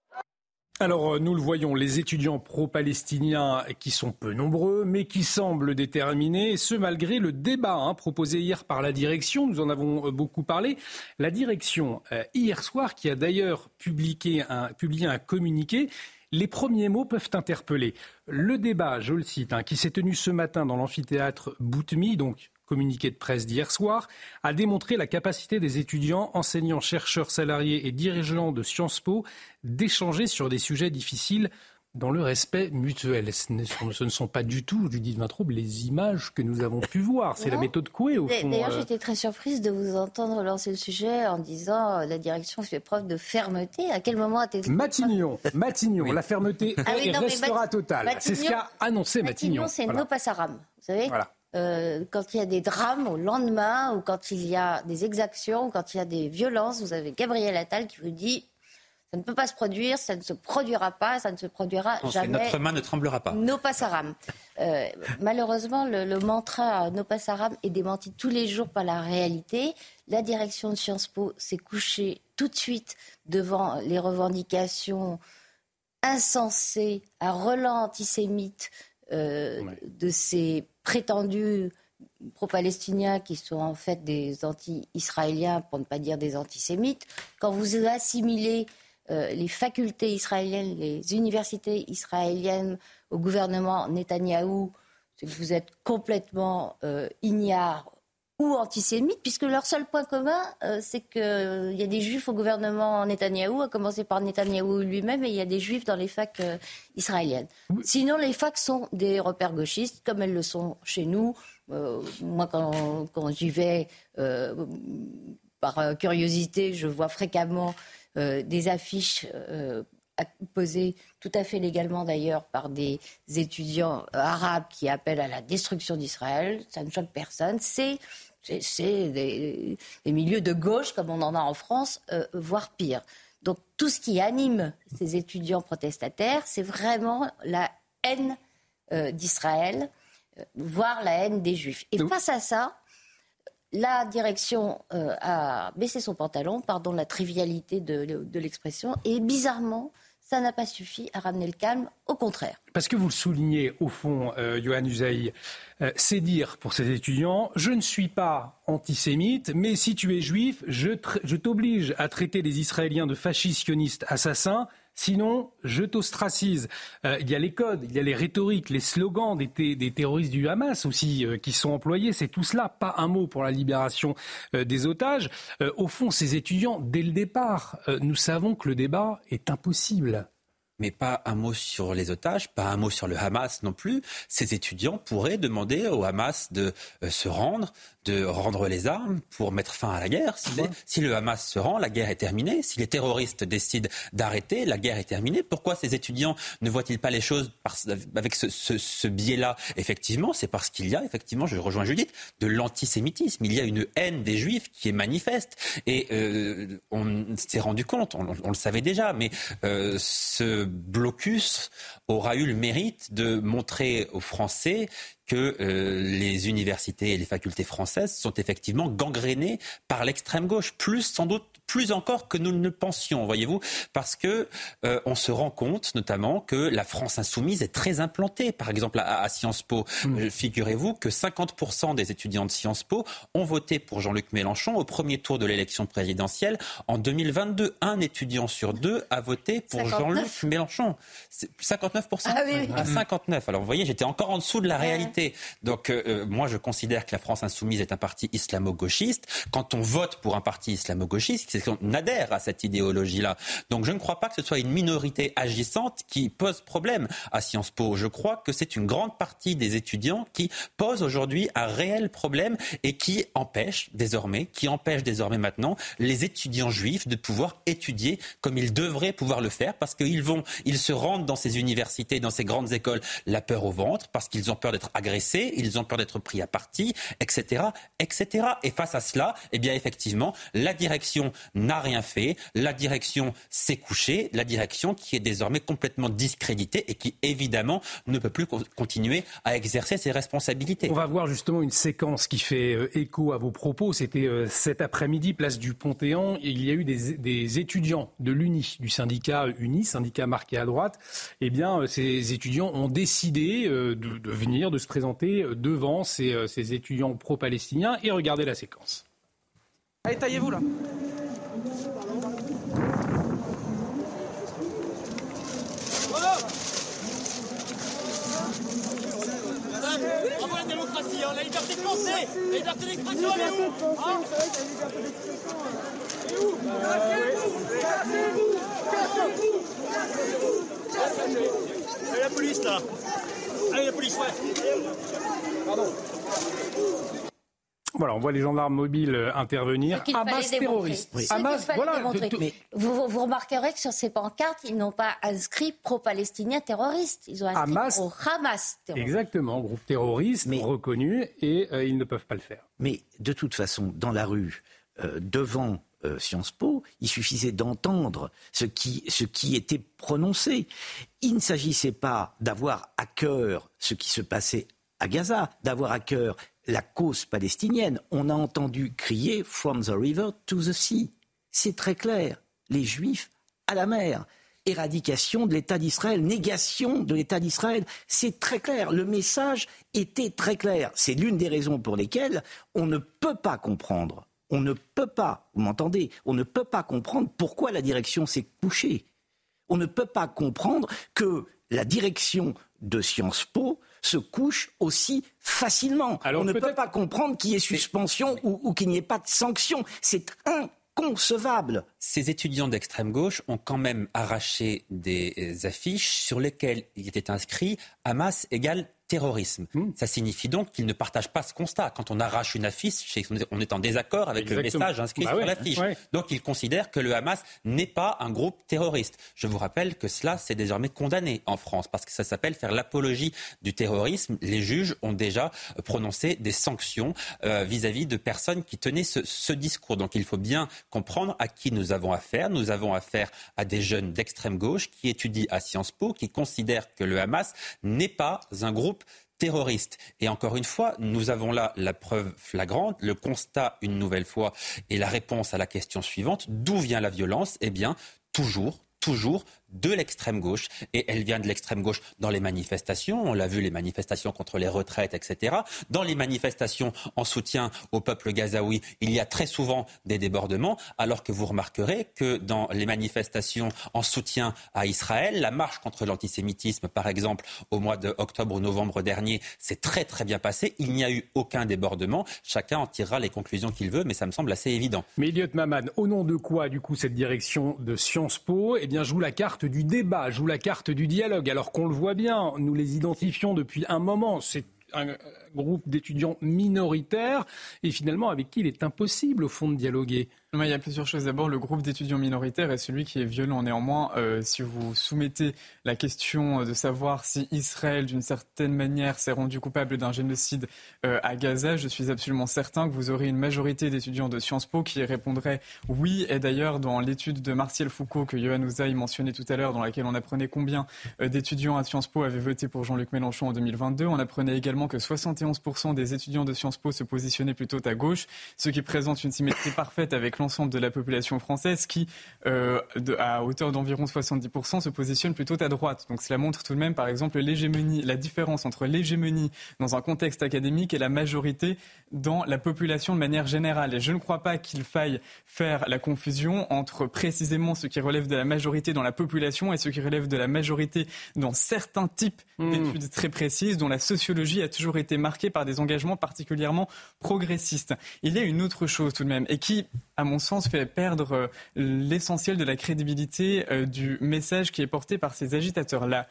Alors, nous le voyons, les étudiants pro-palestiniens qui sont peu nombreux, mais qui semblent déterminés, et ce malgré le débat proposé hier par la direction. Nous en avons beaucoup parlé. La direction, hier soir, qui a d'ailleurs publié un communiqué, les premiers mots peuvent interpeller. Le débat, je le cite, qui s'est tenu ce matin dans l'amphithéâtre Boutmi, donc communiqué de presse d'hier soir, a démontré la capacité des étudiants, enseignants, chercheurs, salariés et dirigeants de Sciences Po d'échanger sur des sujets difficiles dans le respect mutuel. Ce ne sont pas du tout, Judith Vintraube, les images que nous avons pu voir. C'est la méthode Coué, au fond. D'ailleurs, j'étais très surprise de vous entendre lancer le sujet en disant la direction fait preuve de fermeté. À quel moment a-t-elle... Matignon, oui. La fermeté restera totale. C'est ce qu'a annoncé Matignon. C'est no passaram, vous savez. Voilà. Quand il y a des drames au lendemain, ou quand il y a des exactions, ou quand il y a des violences, vous avez Gabriel Attal qui vous dit ça ne peut pas se produire, ça ne se produira pas, ça ne se produira jamais. Notre main ne tremblera pas. No passaram. Malheureusement, le mantra no passaram est démenti tous les jours par la réalité. La direction de Sciences Po s'est couchée tout de suite devant les revendications insensées, à relents antisémites de ces prétendus pro-palestiniens qui sont en fait des anti-israéliens, pour ne pas dire des antisémites, quand vous assimilez les facultés israéliennes, les universités israéliennes au gouvernement Netanyahou, c'est que vous êtes complètement ignare ou antisémite, puisque leur seul point commun, c'est qu'il y a des juifs au gouvernement Netanyahou, à commencer par Netanyahou lui-même, et il y a des juifs dans les facs israéliennes. Sinon, les facs sont des repères gauchistes, comme elles le sont chez nous. Moi, quand j'y vais, par curiosité, je vois fréquemment des affiches posées tout à fait légalement d'ailleurs par des étudiants arabes qui appellent à la destruction d'Israël. Ça ne choque personne. C'est des milieux de gauche comme on en a en France, voire pire. Donc tout ce qui anime ces étudiants protestataires, c'est vraiment la haine d'Israël, voire la haine des Juifs. Et face à ça, la direction a baissé son pantalon, pardon la trivialité de l'expression, et bizarrement, ça n'a pas suffi à ramener le calme, au contraire. Parce que vous le soulignez, au fond, Yohann Usaï, c'est dire pour ces étudiants, je ne suis pas antisémite, mais si tu es juif, je t'oblige à traiter les Israéliens de fascistes, sionistes, assassins. Sinon, je t'ostracise. Il y a les codes, il y a les rhétoriques, les slogans des terroristes du Hamas aussi qui sont employés. C'est tout cela, pas un mot pour la libération des otages. Au fond, ces étudiants, dès le départ, nous savons que le débat est impossible. Mais pas un mot sur les otages, pas un mot sur le Hamas non plus. Ces étudiants pourraient demander au Hamas de se rendre, de rendre les armes pour mettre fin à la guerre. Si le Hamas se rend, la guerre est terminée. Si les terroristes décident d'arrêter, la guerre est terminée. Pourquoi ces étudiants ne voient-ils pas les choses avec ce biais-là ? Effectivement, c'est parce qu'il y a, effectivement, je rejoins Judith, de l'antisémitisme. Il y a une haine des Juifs qui est manifeste. Et on s'est rendu compte, on le savait déjà, mais ce blocus aura eu le mérite de montrer aux Français que les universités et les facultés françaises sont effectivement gangrénées par l'extrême gauche, sans doute plus encore que nous ne le pensions, voyez-vous, parce que on se rend compte notamment que la France insoumise est très implantée. Par exemple, à Sciences Po, figurez-vous que 50% des étudiants de Sciences Po ont voté pour Jean-Luc Mélenchon au premier tour de l'élection présidentielle en 2022. Un étudiant sur deux a voté pour 59. Jean-Luc Mélenchon. C'est 59%. Ah oui. À 59. Alors vous voyez, j'étais encore en dessous de la réalité. Donc moi, je considère que la France insoumise est un parti islamo-gauchiste. Quand on vote pour un parti islamo-gauchiste, c'est qu'on adhère à cette idéologie-là. Donc je ne crois pas que ce soit une minorité agissante qui pose problème à Sciences Po. Je crois que c'est une grande partie des étudiants qui posent aujourd'hui un réel problème et qui empêchent désormais maintenant les étudiants juifs de pouvoir étudier comme ils devraient pouvoir le faire, parce qu'ils se rendent dans ces universités, dans ces grandes écoles, la peur au ventre, parce qu'ils ont peur d'être agressés, ils ont peur d'être pris à partie, etc., etc. Et face à cela, eh bien effectivement, la direction n'a rien fait, la direction s'est couchée, la direction qui est désormais complètement discréditée et qui évidemment ne peut plus continuer à exercer ses responsabilités. On va voir justement une séquence qui fait écho à vos propos. C'était cet après-midi, place du Pont-Téan. Il y a eu des étudiants de l'UNI, du syndicat UNI, syndicat marqué à droite. Eh bien, ces étudiants ont décidé de venir, de se présenter devant ces étudiants pro-palestiniens. Et regardez la séquence. Allez, taillez-vous là. Bravo la démocratie, la liberté de penser, la liberté d'expression, elle est où? Elle est où? Cassez-vous. Allez la police là. Allez la police, ouais. Pardon. Voilà, on voit les gendarmes mobiles intervenir. Hamas terroriste. Oui. Hamas, voilà. Vous remarquerez que sur ces pancartes, ils n'ont pas inscrit pro-palestinien terroriste. Ils ont inscrit pro-Hamas terroriste. Exactement, groupe terroriste reconnu, et ils ne peuvent pas le faire. Mais de toute façon, dans la rue, devant Sciences Po, il suffisait d'entendre ce qui était prononcé. Il ne s'agissait pas d'avoir à cœur ce qui se passait à Gaza, d'avoir à cœur la cause palestinienne. On a entendu crier « From the river to the sea ». C'est très clair. Les Juifs à la mer. éradication de l'État d'Israël, négation de l'État d'Israël. C'est très clair. Le message était très clair. C'est l'une des raisons pour lesquelles on ne peut pas comprendre. On ne peut pas, vous m'entendez, on ne peut pas comprendre pourquoi la direction s'est couchée. On ne peut pas comprendre que la direction de Sciences Po se couche aussi facilement. Alors, on ne peut pas comprendre qu'il y ait suspension ou qu'il n'y ait pas de sanction. C'est inconcevable. Ces étudiants d'extrême gauche ont quand même arraché des affiches sur lesquelles il était inscrit « Hamas égale terrorisme ». Ça signifie donc qu'ils ne partagent pas ce constat. Quand on arrache une affiche, on est en désaccord avec le message inscrit sur l'affiche. Donc ils considèrent que le Hamas n'est pas un groupe terroriste. Je vous rappelle que cela, c'est désormais condamné en France parce que ça s'appelle faire l'apologie du terrorisme. Les juges ont déjà prononcé des sanctions vis-à-vis de personnes qui tenaient ce discours. Donc il faut bien comprendre à qui nous avons affaire. Nous avons affaire à des jeunes d'extrême gauche qui étudient à Sciences Po, qui considèrent que le Hamas n'est pas un groupe terroriste. Et encore une fois, nous avons là la preuve flagrante, le constat une nouvelle fois et la réponse à la question suivante. D'où vient la violence ? Eh bien, toujours de l'extrême gauche. Et elle vient de l'extrême gauche dans les manifestations. On l'a vu, les manifestations contre les retraites, etc. Dans les manifestations en soutien au peuple gazaoui, il y a très souvent des débordements, alors que vous remarquerez que dans les manifestations en soutien à Israël, la marche contre l'antisémitisme, par exemple, au mois d'octobre ou novembre dernier, s'est très très bien passé. Il n'y a eu aucun débordement. Chacun en tirera les conclusions qu'il veut, mais ça me semble assez évident. Mais Elliot Maman, au nom de quoi, du coup, cette direction de Sciences Po, joue la carte du débat, joue la carte du dialogue, alors qu'on le voit bien, nous les identifions depuis un moment, c'est un groupe d'étudiants minoritaires et finalement avec qui il est impossible au fond de dialoguer. Il y a plusieurs choses. D'abord, le groupe d'étudiants minoritaires est celui qui est violent. Néanmoins, si vous soumettez la question de savoir si Israël, d'une certaine manière, s'est rendu coupable d'un génocide à Gaza, je suis absolument certain que vous aurez une majorité d'étudiants de Sciences Po qui répondraient oui. Et d'ailleurs, dans l'étude de Martial Foucault que Yohann Usaï mentionnait tout à l'heure, dans laquelle on apprenait combien d'étudiants à Sciences Po avaient voté pour Jean-Luc Mélenchon en 2022, on apprenait également que 71% des étudiants de Sciences Po se positionnaient plutôt à gauche, ce qui présente une symétrie parfaite avec l'ensemble de la population française qui, à hauteur d'environ 70%, se positionne plutôt à droite. Donc cela montre tout de même, par exemple, la différence entre l'hégémonie dans un contexte académique et la majorité dans la population de manière générale. Et je ne crois pas qu'il faille faire la confusion entre précisément ce qui relève de la majorité dans la population et ce qui relève de la majorité dans certains types d'études très précises dont la sociologie a toujours été marquée par des engagements particulièrement progressistes. Il y a une autre chose tout de même et qui, à mon sens, fait perdre l'essentiel de la crédibilité du message qui est porté par ces agitateurs-là.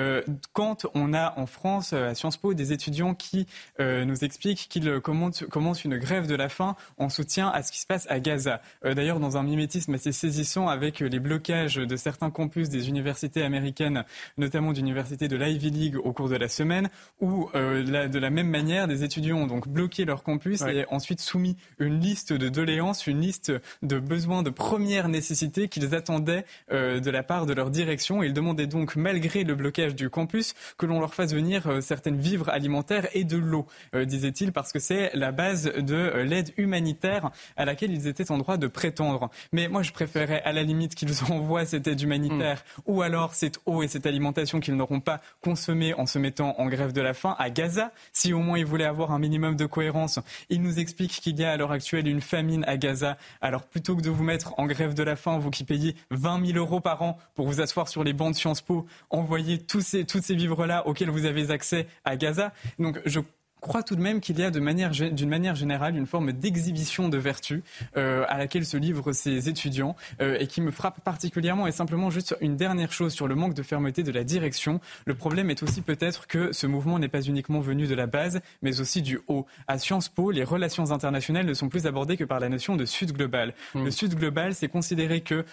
Quand on a en France, à Sciences Po, des étudiants qui nous expliquent qu'ils commencent une grève de la faim en soutien à ce qui se passe à Gaza. D'ailleurs, dans un mimétisme assez saisissant avec les blocages de certains campus des universités américaines, notamment d'universités de l'Ivy League au cours de la semaine, où de la même manière, des étudiants ont donc bloqué leur campus et ensuite soumis une liste de doléances, une liste de besoins de première nécessité qu'ils attendaient de la part de leur direction. Ils demandaient donc, malgré le blocage du campus, que l'on leur fasse venir certaines vivres alimentaires et de l'eau, disait-il, parce que c'est la base de l'aide humanitaire à laquelle ils étaient en droit de prétendre. Mais moi, je préférais à la limite qu'ils envoient cette aide humanitaire ou alors cette eau et cette alimentation qu'ils n'auront pas consommée en se mettant en grève de la faim à Gaza. Si au moins ils voulaient avoir un minimum de cohérence, ils nous expliquent qu'il y a à l'heure actuelle une famine à Gaza. Alors plutôt que de vous mettre en grève de la faim, vous qui payez 20 000 € par an pour vous asseoir sur les bancs de Sciences Po, envoyez toutes ces vivres-là auxquels vous avez accès à Gaza. Donc je crois tout de même qu'il y a d'une manière générale une forme d'exhibition de vertu à laquelle se livrent ces étudiants et qui me frappe particulièrement. Et simplement juste une dernière chose sur le manque de fermeté de la direction. Le problème est aussi peut-être que ce mouvement n'est pas uniquement venu de la base, mais aussi du haut. À Sciences Po, les relations internationales ne sont plus abordées que par la notion de Sud global. Le Sud global, c'est considérer que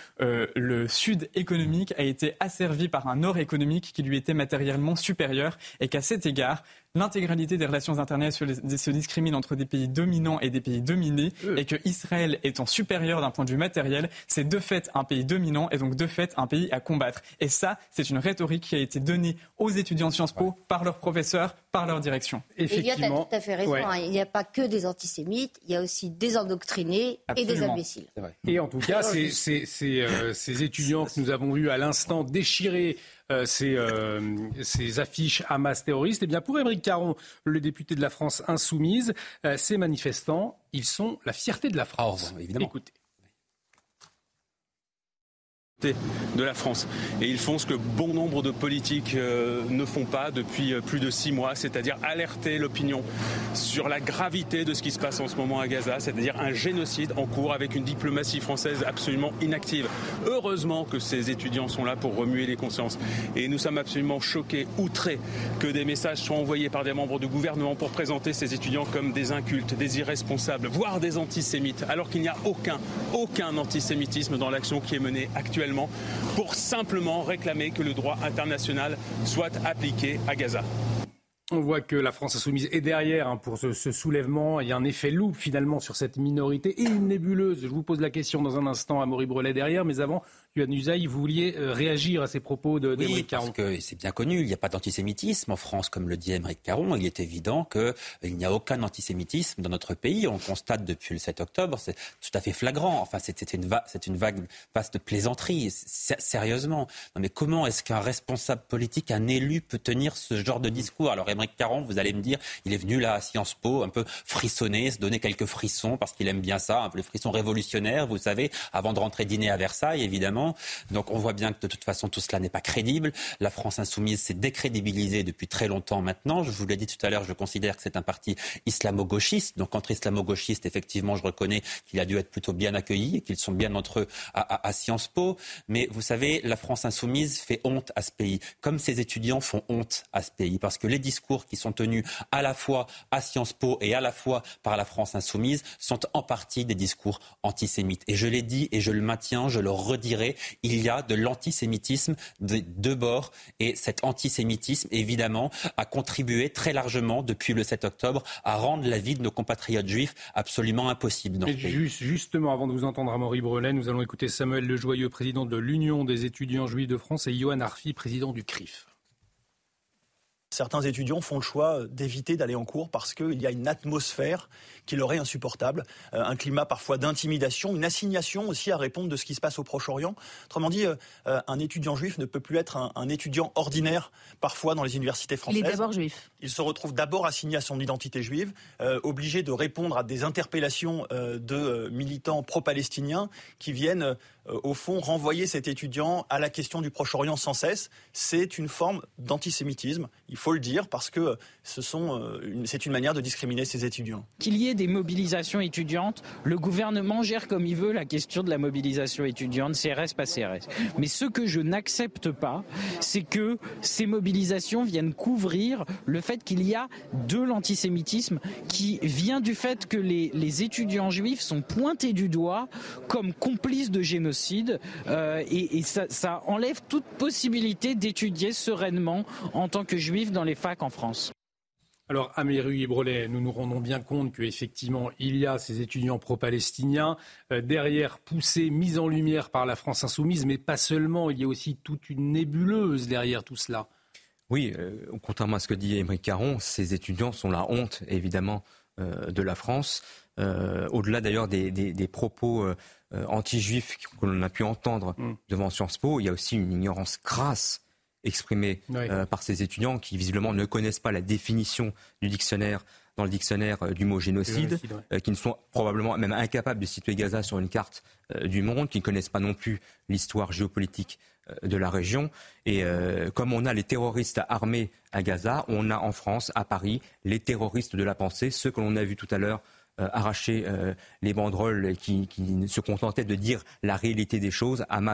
le Sud économique a été asservi par un Nord économique qui lui était matériellement supérieur et qu'à cet égard, l'intégralité des relations internationales se discrimine entre des pays dominants et des pays dominés, et que Israël étant supérieur d'un point de vue matériel, c'est de fait un pays dominant et donc de fait un pays à combattre. Et ça, c'est une rhétorique qui a été donnée aux étudiants de Sciences Po par leurs professeurs, par leur direction. Effectivement. Il y a tout à fait raison. Ouais. Il n'y a pas que des antisémites, il y a aussi des endoctrinés. Absolument. Et des imbéciles. Et en tout cas, ces étudiants que nous avons vus à l'instant déchirer ces affiches Hamas terroristes, eh bien pour Aymeric Caron, le député de la France insoumise, ces manifestants, ils sont la fierté de la France. Oh, évidemment. Écoutez. De la France. Et ils font ce que bon nombre de politiques ne font pas depuis plus de 6 mois, c'est-à-dire alerter l'opinion sur la gravité de ce qui se passe en ce moment à Gaza, c'est-à-dire un génocide en cours avec une diplomatie française absolument inactive. Heureusement que ces étudiants sont là pour remuer les consciences. Et nous sommes absolument choqués, outrés que des messages soient envoyés par des membres du gouvernement pour présenter ces étudiants comme des incultes, des irresponsables, voire des antisémites, alors qu'il n'y a aucun antisémitisme dans l'action qui est menée actuellement, pour simplement réclamer que le droit international soit appliqué à Gaza. On voit que la France insoumise est derrière pour ce soulèvement. Il y a un effet loupe finalement sur cette minorité et une nébuleuse. Je vous pose la question dans un instant à Amaury Brelet derrière, mais avant, Yohann Usaï, vous vouliez réagir à ces propos d'Aymeric Caron. Oui, parce que c'est bien connu, il n'y a pas d'antisémitisme en France, comme le dit Aymeric Caron. Il est évident qu'il n'y a aucun antisémitisme dans notre pays. On le constate depuis le 7 octobre, c'est tout à fait flagrant. Enfin, c'est une vague vaste plaisanterie, sérieusement. Non, mais comment est-ce qu'un responsable politique, un élu peut tenir ce genre de discours? Alors Aymeric Caron, vous allez me dire, il est venu là à Sciences Po un peu frissonner, se donner quelques frissons parce qu'il aime bien ça, un peu le frisson révolutionnaire, vous savez, avant de rentrer dîner à Versailles, évidemment. Donc on voit bien que de toute façon tout cela n'est pas crédible. La France insoumise s'est décrédibilisée depuis très longtemps maintenant. Je vous l'ai dit tout à l'heure, je considère que c'est un parti islamo-gauchiste. Donc entre islamo-gauchistes, effectivement, je reconnais qu'il a dû être plutôt bien accueilli et qu'ils sont bien entre eux à Sciences Po. Mais vous savez, la France insoumise fait honte à ce pays, comme ces étudiants font honte à ce pays, parce que les discours qui sont tenus à la fois à Sciences Po et à la fois par la France insoumise sont en partie des discours antisémites. Et je l'ai dit et je le maintiens, je le redirai, il y a de l'antisémitisme de deux bords et cet antisémitisme, évidemment, a contribué très largement depuis le 7 octobre à rendre la vie de nos compatriotes juifs absolument impossible. Justement, avant de vous entendre, Amaury Brelet, nous allons écouter Samuel Lejoyeux, président de l'Union des étudiants juifs de France, et Yohann Arfi, président du CRIF. Certains étudiants font le choix d'éviter d'aller en cours parce qu'il y a une atmosphère qui leur est insupportable, un climat parfois d'intimidation, une assignation aussi à répondre de ce qui se passe au Proche-Orient. Autrement dit, un étudiant juif ne peut plus être un étudiant ordinaire parfois dans les universités françaises. Il est d'abord juif. Il se retrouve d'abord assigné à son identité juive, obligé de répondre à des interpellations de militants pro-palestiniens qui viennent au fond renvoyer cet étudiant à la question du Proche-Orient sans cesse. C'est une forme d'antisémitisme, il faut le dire, parce que c'est une manière de discriminer ces étudiants. Qu'il y ait des mobilisations étudiantes, le gouvernement gère comme il veut la question de la mobilisation étudiante, CRS, pas CRS. Mais ce que je n'accepte pas, c'est que ces mobilisations viennent couvrir le fait qu'il y a de l'antisémitisme qui vient du fait que les étudiants juifs sont pointés du doigt comme complices de génocide. Et ça enlève toute possibilité d'étudier sereinement en tant que juif dans les facs en France. Alors, Amaury Brelet, nous nous rendons bien compte qu'effectivement, il y a ces étudiants pro-palestiniens, derrière poussés, mis en lumière par la France insoumise, mais pas seulement, il y a aussi toute une nébuleuse derrière tout cela. Oui, contrairement à ce que dit Aymeric Caron, ces étudiants sont la honte, évidemment, de la France. Au-delà d'ailleurs des propos anti-juifs que l'on a pu entendre devant Sciences Po, il y a aussi une ignorance crasse exprimée par ces étudiants qui visiblement ne connaissent pas la définition du dictionnaire, dans le dictionnaire du mot génocide, qui ne sont probablement même incapables de situer Gaza sur une carte du monde, qui ne connaissent pas non plus l'histoire géopolitique de la région. Et comme on a les terroristes armés à Gaza, on a en France, à Paris, les terroristes de la pensée, ceux que l'on a vus tout à l'heure arracher les banderoles qui se contentaient de dire la réalité des choses. Hamas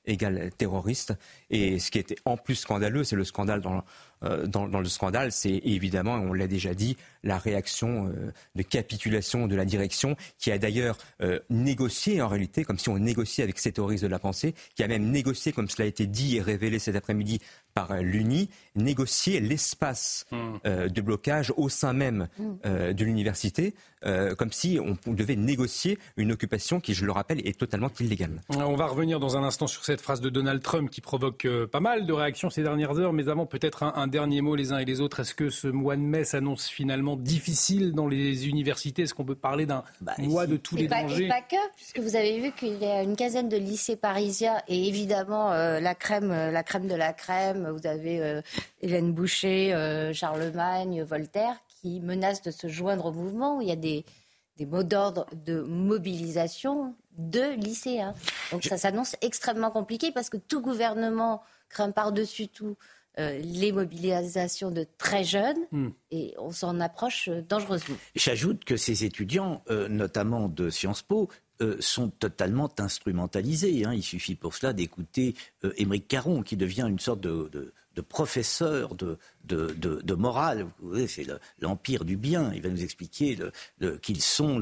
égale terroriste. Et ce qui était en plus scandaleux, c'est le scandale dans le scandale, c'est évidemment, on l'a déjà dit, la réaction de capitulation de la direction, qui a d'ailleurs négocié en réalité, comme si on négociait avec ces terroristes de la pensée, qui a même négocié, comme cela a été dit et révélé cet après-midi par l'UNI, négocier l'espace de blocage au sein même de l'université, comme si on devait négocier une occupation qui, je le rappelle, est totalement illégale. On va revenir dans un instant sur cette phrase de Donald Trump qui provoque pas mal de réactions ces dernières heures, mais avant peut-être un dernier mot les uns et les autres. Est-ce que ce mois de mai s'annonce finalement difficile dans les universités ? Est-ce qu'on peut parler d'un mois de tous les dangers ? Et pas que, puisque vous avez vu qu'il y a une quinzaine de lycées parisiens et évidemment la crème de la crème. Vous avez Hélène Boucher, Charlemagne, Voltaire qui menacent de se joindre au mouvement où il y a des mots d'ordre de mobilisation de lycéens. Donc ça s'annonce extrêmement compliqué parce que tout gouvernement craint par-dessus tout les mobilisations de très jeunes et on s'en approche dangereusement. J'ajoute que ces étudiants, notamment de Sciences Po, sont totalement instrumentalisés. Il suffit pour cela d'écouter Émeric Caron, qui devient une sorte de professeur de morale. Vous voyez, c'est l'empire du bien. Il va nous expliquer qu'ils sont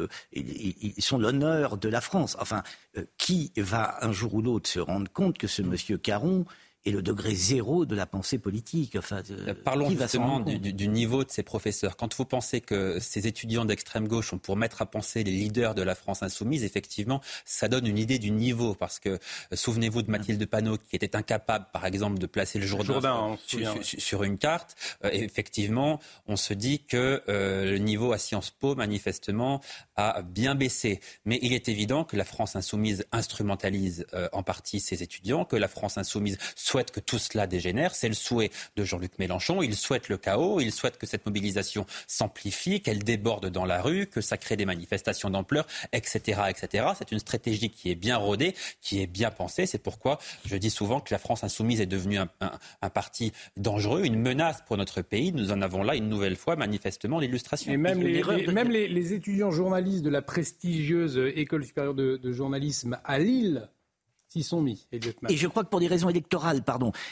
ils sont l'honneur de la France. Enfin, qui va un jour ou l'autre se rendre compte que ce monsieur Caron et le degré zéro de la pensée politique. Enfin, parlons justement du niveau de ces professeurs. Quand vous pensez que ces étudiants d'extrême gauche ont pour mettre à penser les leaders de la France insoumise, effectivement, ça donne une idée du niveau. Parce que souvenez-vous de Mathilde Panot qui était incapable, par exemple, de placer le Jourdain sur une carte. Effectivement, on se dit que le niveau à Sciences Po, manifestement, a bien baissé. Mais il est évident que la France insoumise instrumentalise en partie ses étudiants, que la France insoumise souhaite que tout cela dégénère. C'est le souhait de Jean-Luc Mélenchon. Il souhaite le chaos. Il souhaite que cette mobilisation s'amplifie, qu'elle déborde dans la rue, que ça crée des manifestations d'ampleur, etc., etc. C'est une stratégie qui est bien rodée, qui est bien pensée. C'est pourquoi je dis souvent que la France insoumise est devenue un parti dangereux, une menace pour notre pays. Nous en avons là une nouvelle fois manifestement l'illustration. Et même les étudiants journalistes de la prestigieuse École supérieure de journalisme à Lille s'y sont mis, Elliot Mann. Et je crois que pour des raisons électorales,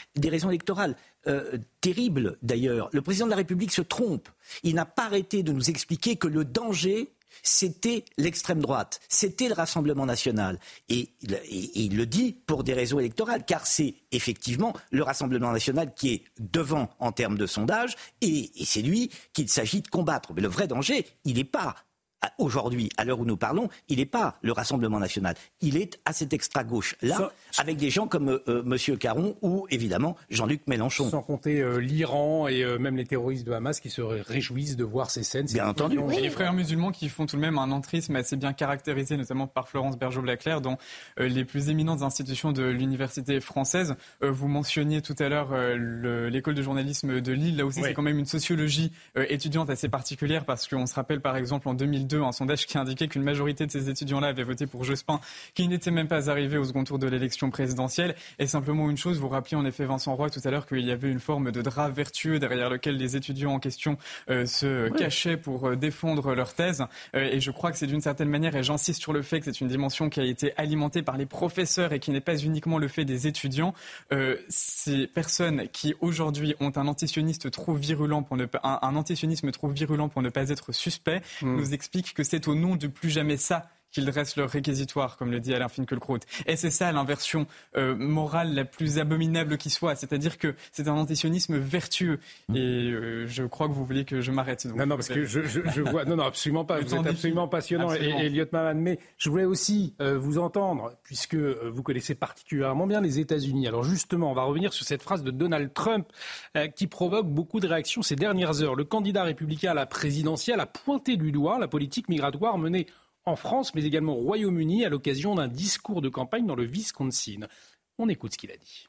terribles d'ailleurs, le président de la République se trompe. Il n'a pas arrêté de nous expliquer que le danger, c'était l'extrême droite, c'était le Rassemblement national. Et il le dit pour des raisons électorales, car c'est effectivement le Rassemblement national qui est devant en termes de sondage, et c'est lui qu'il s'agit de combattre. Mais le vrai danger, il n'est pas... Aujourd'hui, à l'heure où nous parlons, il n'est pas le Rassemblement national. Il est à cette extra-gauche-là, avec des gens comme M. Caron ou, évidemment, Jean-Luc Mélenchon. Sans compter l'Iran et même les terroristes de Hamas qui se réjouissent de voir ces scènes. Bien entendu. Et les frères musulmans qui font tout de même un entrisme assez bien caractérisé, notamment par Florence Bergeau-Blaclair, dans les plus éminentes institutions de l'université française. Vous mentionniez tout à l'heure l'école de journalisme de Lille. Là aussi, c'est quand même une sociologie étudiante assez particulière, parce qu'on se rappelle, par exemple, en 2002, un sondage qui indiquait qu'une majorité de ces étudiants-là avaient voté pour Jospin, qui n'était même pas arrivé au second tour de l'élection présidentielle. Et simplement une chose, vous rappeliez en effet Vincent Roy tout à l'heure qu'il y avait une forme de drap vertueux derrière lequel les étudiants en question se cachaient pour défendre leur thèse. Et je crois que c'est d'une certaine manière, et j'insiste sur le fait que c'est une dimension qui a été alimentée par les professeurs et qui n'est pas uniquement le fait des étudiants. Ces personnes qui aujourd'hui ont un antisionisme trop virulent pour ne pas être suspect nous expliquent que c'est au nom de plus jamais ça qu'ils dressent leur réquisitoire, comme le dit Alain Finkielkraut. Et c'est ça l'inversion morale la plus abominable qui soit, c'est-à-dire que c'est un antisionisme vertueux. Et je crois que vous voulez que je m'arrête. Donc, non, parce que je vois... Non, absolument pas. Vous êtes absolument passionnant, Elliot Mann. Mais je voulais aussi vous entendre, puisque vous connaissez particulièrement bien les États-Unis. Alors justement, on va revenir sur cette phrase de Donald Trump qui provoque beaucoup de réactions ces dernières heures. Le candidat républicain à la présidentielle a pointé du doigt la politique migratoire menée en France, mais également au Royaume-Uni, à l'occasion d'un discours de campagne dans le Wisconsin. On écoute ce qu'il a dit.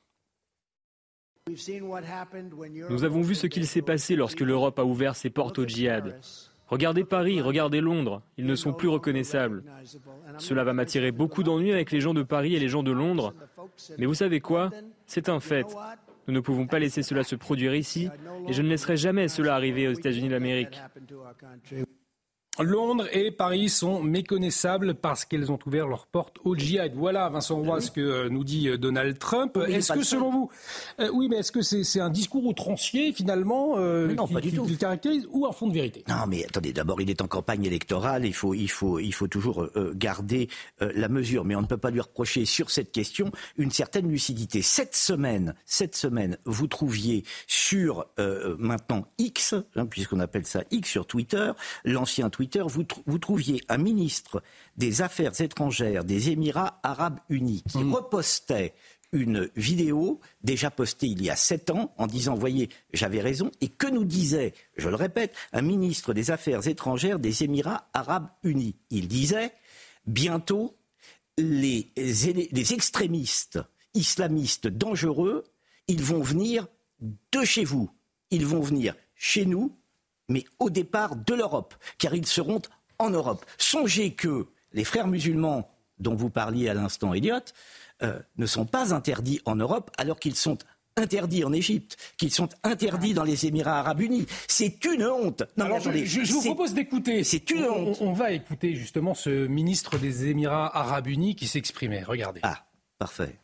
Nous avons vu ce qu'il s'est passé lorsque l'Europe a ouvert ses portes au djihad. Regardez Paris, regardez Londres, ils ne sont plus reconnaissables. Cela va m'attirer beaucoup d'ennuis avec les gens de Paris et les gens de Londres. Mais vous savez quoi ? C'est un fait. Nous ne pouvons pas laisser cela se produire ici, et je ne laisserai jamais cela arriver aux États-Unis d'Amérique. Londres et Paris sont méconnaissables parce qu'elles ont ouvert leurs portes au djihad. Voilà, Vincent Roy, ce que nous dit Donald Trump. Est-ce que, selon vous, est-ce que c'est un discours outrancier, finalement, non, pas du tout. Qui le caractérise, ou un fond de vérité? Non, mais attendez, d'abord, il est en campagne électorale, il faut toujours garder la mesure. Mais on ne peut pas lui reprocher, sur cette question, une certaine lucidité. Cette semaine, vous trouviez sur, maintenant, X, puisqu'on appelle ça X sur Twitter, l'ancien Twitter, vous trouviez un ministre des Affaires étrangères des Émirats Arabes Unis qui repostait une vidéo déjà postée il y a 7 ans en disant « Voyez, j'avais raison » et que nous disait, je le répète, un ministre des Affaires étrangères des Émirats Arabes Unis. Il disait « Bientôt, les extrémistes islamistes dangereux, ils vont venir de chez vous, ils vont venir chez nous, mais au départ de l'Europe, car ils seront en Europe. » Songez que les frères musulmans dont vous parliez à l'instant, Elliot, ne sont pas interdits en Europe, alors qu'ils sont interdits en Égypte, qu'ils sont interdits dans les Émirats Arabes Unis. C'est une honte. Non, alors je vous propose d'écouter. C'est une honte. On va écouter justement ce ministre des Émirats Arabes Unis qui s'exprimait. Regardez. Ah, parfait.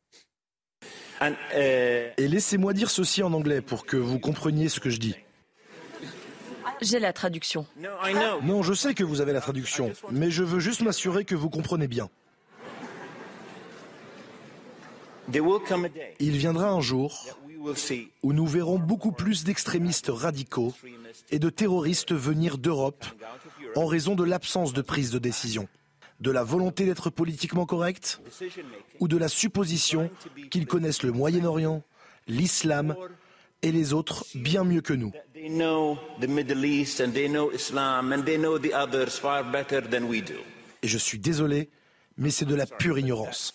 Et laissez-moi dire ceci en anglais pour que vous compreniez ce que je dis. J'ai la traduction. Non, je sais que vous avez la traduction, mais je veux juste m'assurer que vous comprenez bien. Il viendra un jour où nous verrons beaucoup plus d'extrémistes radicaux et de terroristes venir d'Europe en raison de l'absence de prise de décision, de la volonté d'être politiquement correct ou de la supposition qu'ils connaissent le Moyen-Orient, l'islam et les autres bien mieux que nous. Et je suis désolé, mais c'est de la pure ignorance.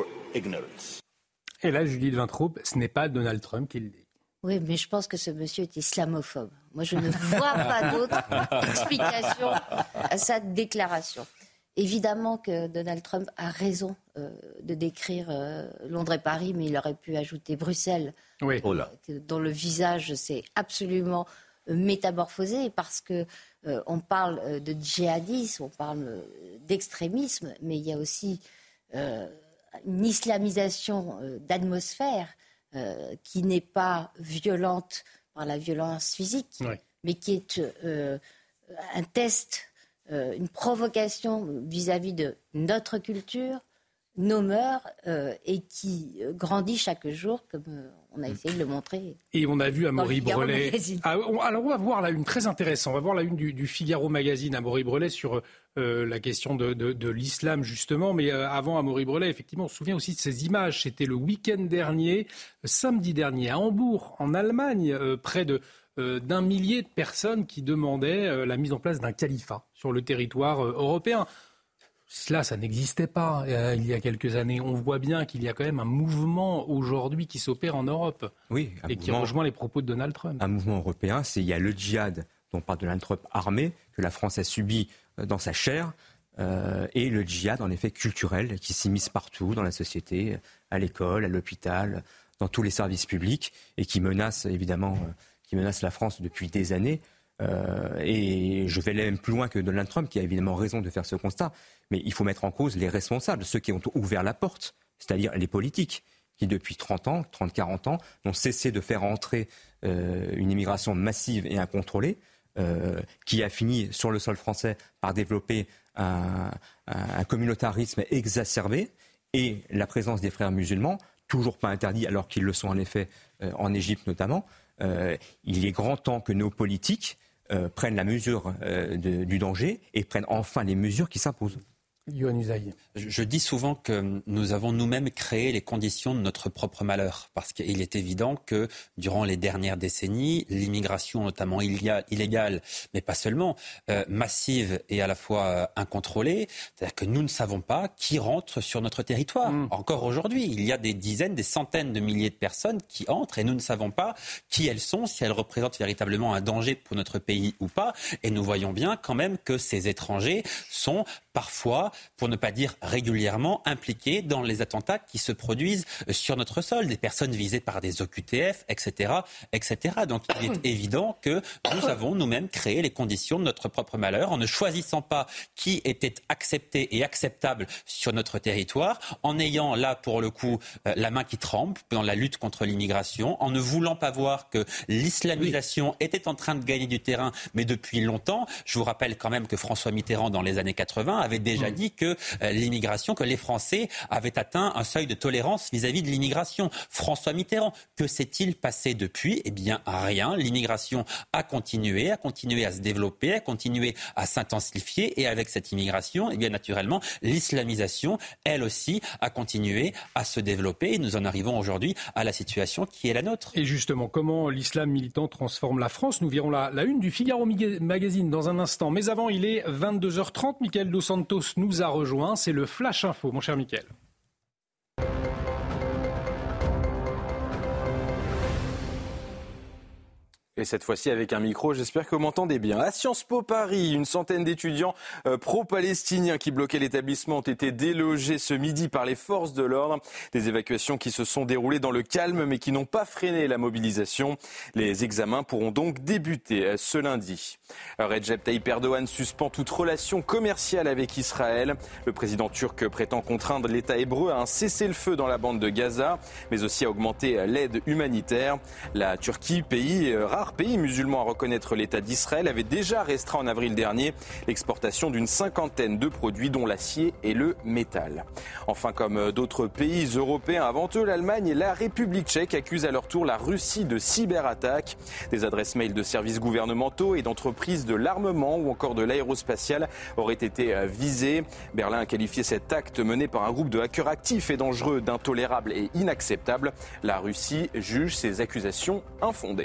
Et là, Judith Vintraub, ce n'est pas Donald Trump qui le dit. Oui, mais je pense que ce monsieur est islamophobe. Moi, je ne vois pas d'autre explication à sa déclaration. Évidemment que Donald Trump a raison de décrire Londres et Paris, mais il aurait pu ajouter Bruxelles, oui. Dont le visage s'est absolument métamorphosé, parce que on parle de djihadisme, on parle d'extrémisme, mais il y a aussi une islamisation d'atmosphère qui n'est pas violente par la violence physique, oui. mais qui est un test, une provocation vis-à-vis de notre culture, nos mœurs, et qui grandit chaque jour, comme on a essayé de le montrer. Et on a vu Amaury Brelet. Alors on va voir la une très intéressante. On va voir la une du Figaro Magazine, Amaury Brelet, sur la question de l'islam, justement. Mais avant Amaury Brelet, effectivement, on se souvient aussi de ces images. C'était le week-end dernier, samedi dernier, à Hambourg, en Allemagne, près d'un millier de personnes qui demandaient la mise en place d'un califat sur le territoire européen. Cela, ça n'existait pas il y a quelques années. On voit bien qu'il y a quand même un mouvement aujourd'hui qui s'opère en Europe, oui, et qui rejoint les propos de Donald Trump. Un mouvement européen, il y a le djihad dont parle Donald Trump armé, que la France a subi dans sa chair, et le djihad en effet culturel qui s'immisce partout dans la société, à l'école, à l'hôpital, dans tous les services publics, et qui menace évidemment la France depuis des années. Et je vais aller même plus loin que Donald Trump, qui a évidemment raison de faire ce constat, mais il faut mettre en cause les responsables, ceux qui ont ouvert la porte, c'est-à-dire les politiques, qui depuis 30-40 ans, n'ont cessé de faire entrer une immigration massive et incontrôlée, qui a fini sur le sol français par développer un communautarisme exacerbé, et la présence des frères musulmans, toujours pas interdits alors qu'ils le sont en effet en Égypte notamment. Il est grand temps que nos politiques prennent la mesure du danger et prennent enfin les mesures qui s'imposent. Yohann Usaï. Je dis souvent que nous avons nous-mêmes créé les conditions de notre propre malheur, parce qu'il est évident que durant les dernières décennies, l'immigration notamment illégale, mais pas seulement, massive et à la fois incontrôlée, c'est-à-dire que nous ne savons pas qui rentre sur notre territoire. Encore aujourd'hui, il y a des dizaines, des centaines de milliers de personnes qui entrent et nous ne savons pas qui elles sont, si elles représentent véritablement un danger pour notre pays ou pas. Et nous voyons bien quand même que ces étrangers sont parfois pour ne pas dire régulièrement, impliqués dans les attentats qui se produisent sur notre sol, des personnes visées par des OQTF, etc., etc. Donc il est évident que nous avons nous-mêmes créé les conditions de notre propre malheur en ne choisissant pas qui était accepté et acceptable sur notre territoire, en ayant là pour le coup la main qui tremble dans la lutte contre l'immigration, en ne voulant pas voir que l'islamisation était en train de gagner du terrain, mais depuis longtemps. Je vous rappelle quand même que François Mitterrand, dans les années 80, avait déjà dit que l'immigration, que les Français avaient atteint un seuil de tolérance vis-à-vis de l'immigration. François Mitterrand, que s'est-il passé depuis ? Eh bien, rien. L'immigration a continué à se développer, a continué à s'intensifier, et avec cette immigration, eh bien, naturellement, l'islamisation, elle aussi, a continué à se développer, et nous en arrivons aujourd'hui à la situation qui est la nôtre. Et justement, comment l'islam militant transforme la France ? Nous verrons la une du Figaro Magazine dans un instant. Mais avant, il est 22h30. Mickaël Dos Santos nous a rejoint. C'est le Flash Info, mon cher Mickaël. Et cette fois-ci avec un micro, j'espère que vous m'entendez bien. À Sciences Po Paris, une centaine d'étudiants pro-palestiniens qui bloquaient l'établissement ont été délogés ce midi par les forces de l'ordre. Des évacuations qui se sont déroulées dans le calme mais qui n'ont pas freiné la mobilisation. Les examens pourront donc débuter ce lundi. Recep Tayyip Erdogan suspend toute relation commerciale avec Israël. Le président turc prétend contraindre l'État hébreu à un cessez-le-feu dans la bande de Gaza, mais aussi à augmenter l'aide humanitaire. La Turquie, rare pays musulman à reconnaître l'État d'Israël, avait déjà restreint en avril dernier l'exportation d'une cinquantaine de produits dont l'acier et le métal. Enfin, comme d'autres pays européens avant eux, l'Allemagne et la République tchèque accusent à leur tour la Russie de cyberattaques. Des adresses mail de services gouvernementaux et d'entreprises de l'armement ou encore de l'aérospatiale auraient été visées. Berlin a qualifié cet acte mené par un groupe de hackers actifs et dangereux d'intolérable et inacceptable. La Russie juge ces accusations infondées.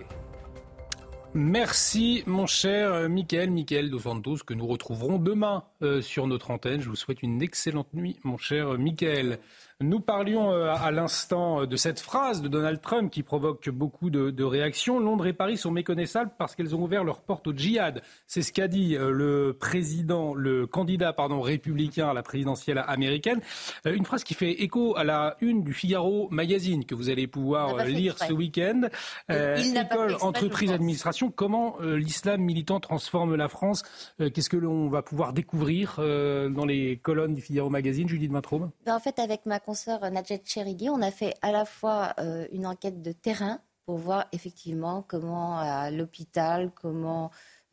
Merci mon cher Mickaël Dos Santos, que nous retrouverons demain sur notre antenne. Je vous souhaite une excellente nuit, mon cher Mickaël. Nous parlions à l'instant de cette phrase de Donald Trump qui provoque beaucoup de réactions. Londres et Paris sont méconnaissables parce qu'elles ont ouvert leurs portes au djihad. C'est ce qu'a dit le candidat républicain à la présidentielle américaine. Une phrase qui fait écho à la une du Figaro Magazine que vous allez pouvoir lire ce week-end. École, entreprise, administration. Comment l'islam militant transforme la France ? Qu'est-ce que l'on va pouvoir découvrir dans les colonnes du Figaro Magazine, Judith Vintraube ? En fait, avec ma consoeur Nadjet Cherigui, on a fait à la fois une enquête de terrain pour voir effectivement comment à l'hôpital, comment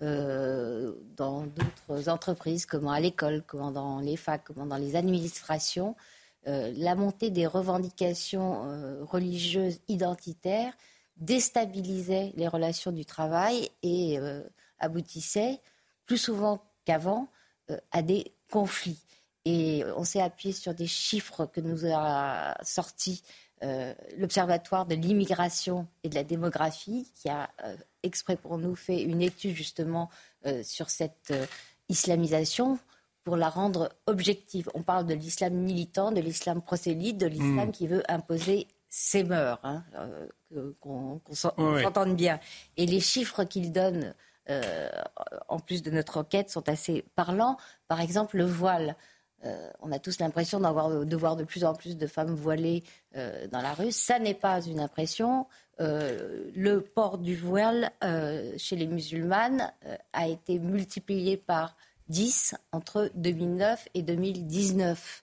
dans d'autres entreprises, comment à l'école, comment dans les facs, comment dans les administrations, la montée des revendications religieuses identitaires déstabilisait les relations du travail et aboutissait plus souvent qu'avant à des conflits. Et on s'est appuyé sur des chiffres que nous a sortis l'Observatoire de l'immigration et de la démographie, qui a exprès pour nous fait une étude justement sur cette islamisation pour la rendre objective. On parle de l'islam militant, de l'islam prosélyte, de l'islam qui veut imposer ses mœurs, qu'on s'entende bien. Et les chiffres qu'il donne, en plus de notre enquête, sont assez parlants. Par exemple, le voile. On a tous l'impression de voir de plus en plus de femmes voilées dans la rue. Ça n'est pas une impression. Le port du voile chez les musulmanes a été multiplié par 10 entre 2009 et 2019.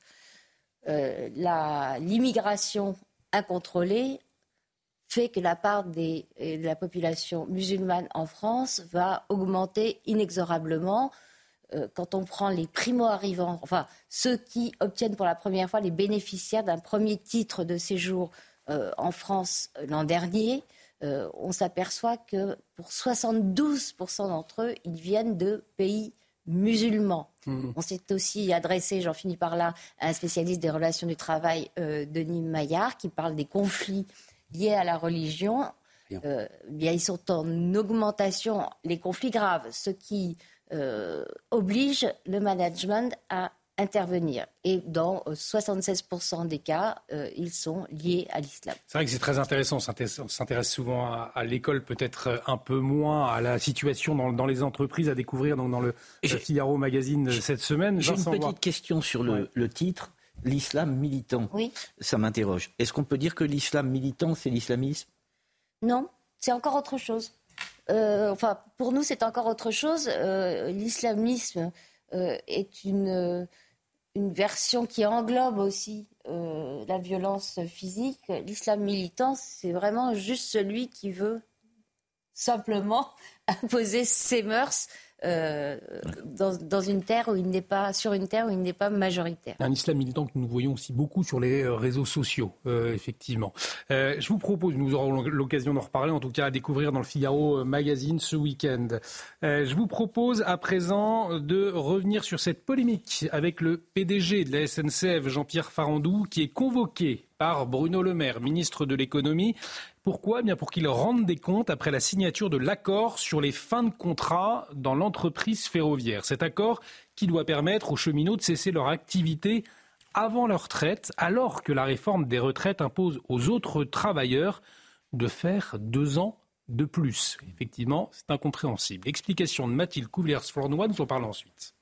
L'immigration incontrôlée fait que la part de la population musulmane en France va augmenter inexorablement. Quand on prend les primo-arrivants, enfin ceux qui obtiennent pour la première fois les bénéficiaires d'un premier titre de séjour en France l'an dernier, on s'aperçoit que pour 72% d'entre eux, ils viennent de pays musulmans. On s'est aussi adressé, j'en finis par là, à un spécialiste des relations du travail, Denis Maillard, qui parle des conflits liés à la religion. Bien, ils sont en augmentation, les conflits graves, ceux qui oblige le management à intervenir. Et dans 76% des cas, ils sont liés à l'islam. C'est vrai que c'est très intéressant. On s'intéresse souvent à l'école, peut-être un peu moins à la situation dans les entreprises, à découvrir donc, dans le Figaro Magazine cette semaine. J'ai une petite question sur le titre, l'islam militant. Oui. Ça m'interroge. Est-ce qu'on peut dire que l'islam militant, c'est l'islamisme ? Non, c'est encore autre chose. Pour nous, c'est encore autre chose. L'islamisme est une version qui englobe aussi la violence physique. L'islam militant, c'est vraiment juste celui qui veut simplement imposer ses mœurs dans une terre où il n'est pas, sur une terre où il n'est pas majoritaire. Un islam militant que nous voyons aussi beaucoup sur les réseaux sociaux, effectivement. Je vous propose, nous aurons l'occasion d'en reparler, en tout cas à découvrir dans le Figaro Magazine ce week-end. Je vous propose à présent de revenir sur cette polémique avec le PDG de la SNCF, Jean-Pierre Farandou, qui est convoqué par Bruno Le Maire, ministre de l'économie. Pourquoi ? Bien pour qu'il rende des comptes après la signature de l'accord sur les fins de contrat dans l'entreprise ferroviaire. Cet accord qui doit permettre aux cheminots de cesser leur activité avant leur retraite, alors que la réforme des retraites impose aux autres travailleurs de faire 2 ans de plus. Effectivement, c'est incompréhensible. Explication de Mathilde Couviers-Flournoy, nous en parlons ensuite.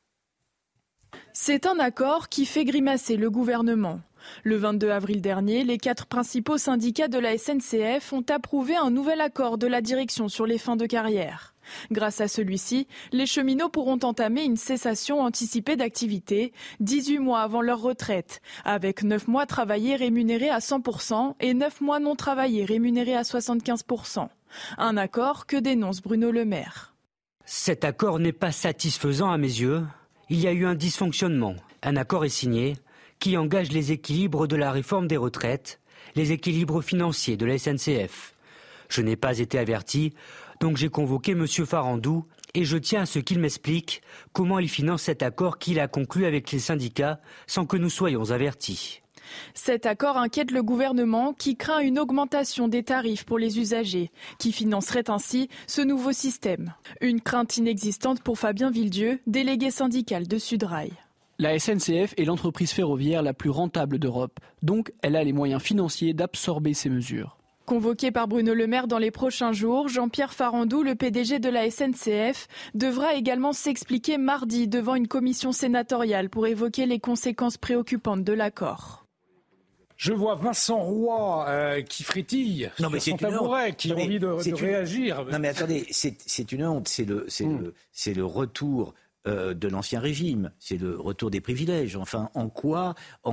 C'est un accord qui fait grimacer le gouvernement. Le 22 avril dernier, les 4 principaux syndicats de la SNCF ont approuvé un nouvel accord de la direction sur les fins de carrière. Grâce à celui-ci, les cheminots pourront entamer une cessation anticipée d'activité 18 mois avant leur retraite, avec 9 mois travaillés rémunérés à 100% et 9 mois non travaillés rémunérés à 75%. Un accord que dénonce Bruno Le Maire. Cet accord n'est pas satisfaisant à mes yeux. Il y a eu un dysfonctionnement. Un accord est signé qui engage les équilibres de la réforme des retraites, les équilibres financiers de la SNCF. Je n'ai pas été averti, donc j'ai convoqué M. Farandou et je tiens à ce qu'il m'explique comment il finance cet accord qu'il a conclu avec les syndicats sans que nous soyons avertis. Cet accord inquiète le gouvernement qui craint une augmentation des tarifs pour les usagers, qui financerait ainsi ce nouveau système. Une crainte inexistante pour Fabien Villedieu, délégué syndical de Sudrail. La SNCF est l'entreprise ferroviaire la plus rentable d'Europe, donc elle a les moyens financiers d'absorber ces mesures. Convoqué par Bruno Le Maire dans les prochains jours, Jean-Pierre Farandou, le PDG de la SNCF, devra également s'expliquer mardi devant une commission sénatoriale pour évoquer les conséquences préoccupantes de l'accord. Je vois Vincent Roy qui frétille sur son tabouret, qui a envie de réagir. Non mais attendez, c'est une honte, c'est le retour de l'ancien régime, c'est le retour des privilèges. Enfin, en quoi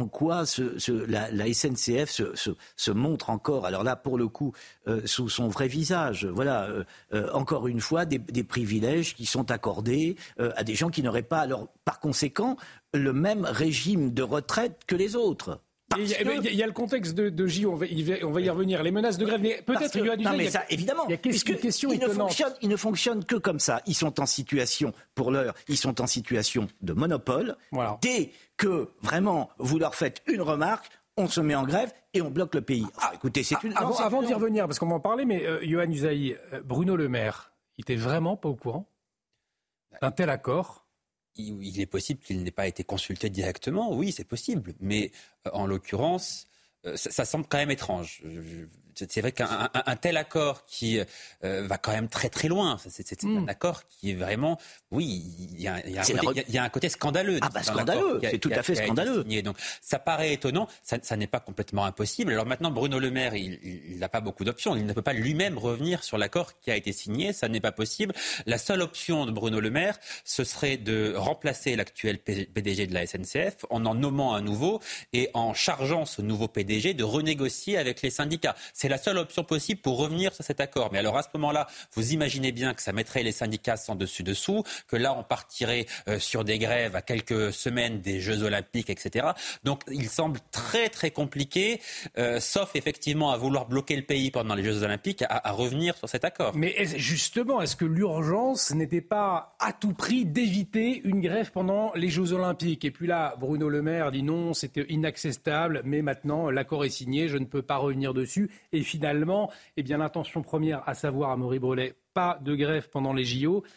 la SNCF se montre encore, alors là pour le coup, sous son vrai visage. Voilà, encore une fois, des privilèges qui sont accordés à des gens qui n'auraient pas, alors par conséquent, le même régime de retraite que les autres. Il y a le contexte de J, on va y revenir, les menaces de grève, mais peut-être évidemment, il y a une question étonnante. Ils ne fonctionnent que comme ça. Ils sont en situation, pour l'heure, ils sont en situation de monopole. Voilà. Dès que, vraiment, vous leur faites une remarque, on se met en grève et on bloque le pays. Écoutez, c'est une... Avant d'y revenir, parce qu'on va en parler, mais Yohann Usaï, Bruno Le Maire, il n'était vraiment pas au courant d'un tel accord ? Il est possible qu'il n'ait pas été consulté directement, oui, c'est possible. Mais en l'occurrence, ça semble quand même étrange. C'est vrai qu'un tel accord qui va quand même très très loin, c'est un accord qui est vraiment, oui, il y a un côté scandaleux. Scandaleux, c'est tout à fait scandaleux. Donc ça paraît étonnant, ça n'est pas complètement impossible. Alors maintenant, Bruno Le Maire, il n'a pas beaucoup d'options. Il ne peut pas lui-même revenir sur l'accord qui a été signé, ça n'est pas possible. La seule option de Bruno Le Maire, ce serait de remplacer l'actuel PDG de la SNCF en nommant un nouveau et en chargeant ce nouveau PDG de renégocier avec les syndicats. C'est la seule option possible pour revenir sur cet accord. Mais alors à ce moment-là, vous imaginez bien que ça mettrait les syndicats sans dessus-dessous, que là on partirait sur des grèves à quelques semaines des Jeux Olympiques, etc. Donc il semble très très compliqué, sauf effectivement à vouloir bloquer le pays pendant les Jeux Olympiques, à revenir sur cet accord. Mais est-ce que l'urgence n'était pas à tout prix d'éviter une grève pendant les Jeux Olympiques ? Et puis là, Bruno Le Maire dit non, c'était inacceptable, mais maintenant l'accord est signé, je ne peux pas revenir dessus. Et finalement, l'intention première, à savoir, Amaury Brelet, pas de grève pendant les JO,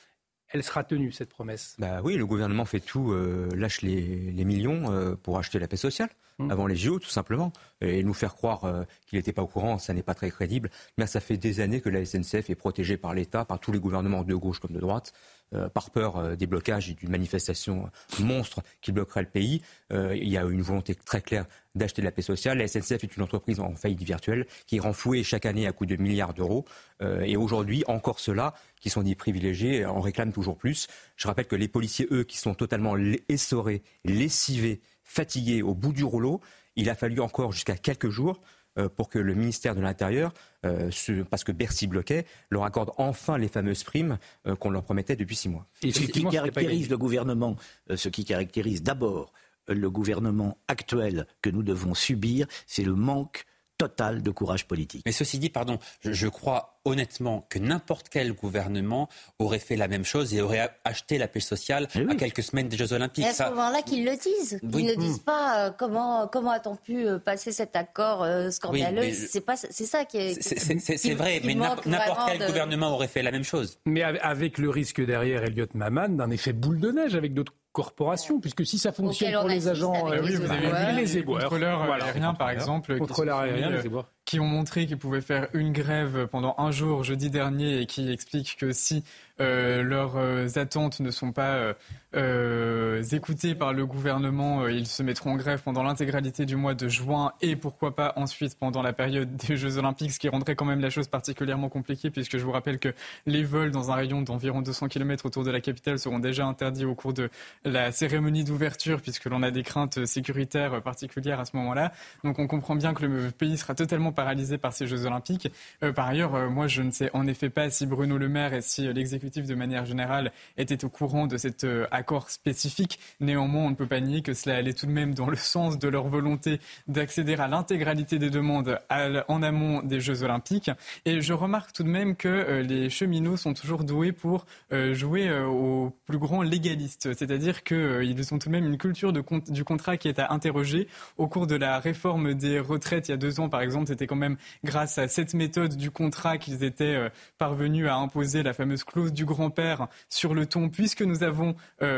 elle sera tenue, cette promesse? Oui, le gouvernement fait tout, lâche les millions pour acheter la paix sociale avant les JO, tout simplement. Et nous faire croire qu'il n'était pas au courant, ça n'est pas très crédible. Mais ça fait des années que la SNCF est protégée par l'État, par tous les gouvernements de gauche comme de droite, par peur des blocages et d'une manifestation monstre qui bloquerait le pays. Il y a une volonté très claire d'acheter la paix sociale. La SNCF est une entreprise en faillite virtuelle qui est renflouée chaque année à coût de milliards d'euros. Et aujourd'hui, encore ceux-là, qui sont des privilégiés, en réclament toujours plus. Je rappelle que les policiers, eux, qui sont totalement essorés, lessivés, fatigués, au bout du rouleau, il a fallu encore jusqu'à quelques jours pour que le ministère de l'Intérieur, parce que Bercy bloquait, leur accorde enfin les fameuses primes qu'on leur promettait depuis 6 mois. Et ce qui caractérise le gouvernement, ce qui caractérise d'abord le gouvernement actuel que nous devons subir, c'est le manque total de courage politique. Mais ceci dit, je crois honnêtement que n'importe quel gouvernement aurait fait la même chose et aurait acheté la paix sociale à quelques semaines des Jeux Olympiques. Et à ce moment-là, qu'ils le disent. Qu'ils ne disent pas comment a-t-on pu passer cet accord scandaleux. Oui, c'est ça qui est... C'est vrai, mais n'importe quel gouvernement aurait fait la même chose. Mais avec le risque derrière, Elliot Maman, d'un effet boule de neige avec d'autres corporations, puisque si ça fonctionne pour les agents, vous avez vu les éboueurs, contrôleurs aériens par exemple, qui ont montré qu'ils pouvaient faire une grève pendant un jour jeudi dernier et qui expliquent que si leurs attentes ne sont pas écoutées par le gouvernement, ils se mettront en grève pendant l'intégralité du mois de juin et pourquoi pas ensuite pendant la période des Jeux Olympiques, ce qui rendrait quand même la chose particulièrement compliquée puisque je vous rappelle que les vols dans un rayon d'environ 200 km autour de la capitale seront déjà interdits au cours de la cérémonie d'ouverture puisque l'on a des craintes sécuritaires particulières à ce moment-là. Donc on comprend bien que le pays sera totalement paralysé par ces Jeux Olympiques. Par ailleurs, moi je ne sais en effet pas si Bruno Le Maire et si l'exécutif de manière générale étaient au courant de cet accord spécifique. Néanmoins, on ne peut pas nier que cela allait tout de même dans le sens de leur volonté d'accéder à l'intégralité des demandes en amont des Jeux Olympiques. Et je remarque tout de même que les cheminots sont toujours doués pour jouer au plus grand légaliste. C'est-à-dire qu'ils ont tout de même une culture du contrat qui est à interroger. Au cours de la réforme des retraites il y a 2 ans, par exemple, c'était quand même grâce à cette méthode du contrat qu'ils étaient parvenus à imposer la fameuse clause du grand-père sur le ton, puisque nous avons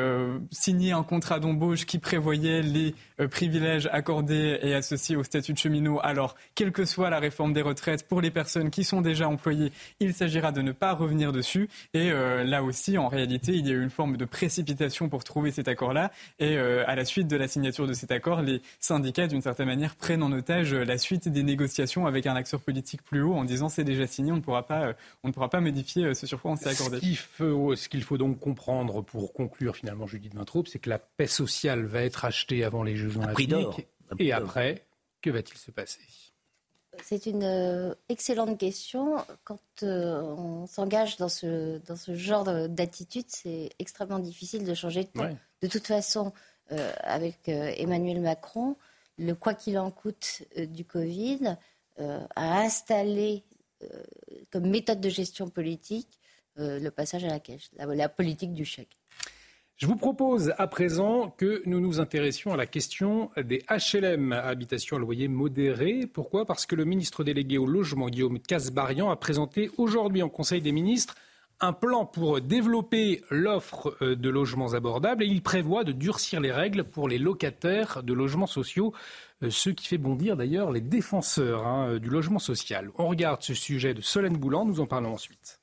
signé un contrat d'embauche qui prévoyait les privilèges accordés et associés au statut de cheminot. Alors, quelle que soit la réforme des retraites, pour les personnes qui sont déjà employées, il s'agira de ne pas revenir dessus. Et là aussi, en réalité, il y a eu une forme de précipitation pour trouver cet accord-là. Et à la suite de la signature de cet accord, les syndicats, d'une certaine manière, prennent en otage la suite des négociations avec un acteur politique plus haut en disant c'est déjà signé, on ne pourra pas modifier ce sur quoi on s'est accordé. Ce qu'il faut donc comprendre pour conclure finalement, Judith Vintraub, c'est que la paix sociale va être achetée avant les Jeux Olympiques. Et après, que va-t-il se passer? C'est une excellente question. Quand on s'engage dans ce genre d'attitude, c'est extrêmement difficile de changer de temps. Ouais. De toute façon, avec Emmanuel Macron, le quoi qu'il en coûte du Covid a installé comme méthode de gestion politique le passage à la cash, la politique du chèque. Je vous propose à présent que nous nous intéressions à la question des HLM, habitation à loyer modéré. Pourquoi ? Parce que le ministre délégué au logement, Guillaume Kasbarian, a présenté aujourd'hui en Conseil des ministres un plan pour développer l'offre de logements abordables et il prévoit de durcir les règles pour les locataires de logements sociaux, ce qui fait bondir d'ailleurs les défenseurs du logement social. On regarde ce sujet de Solène Boulan, nous en parlons ensuite.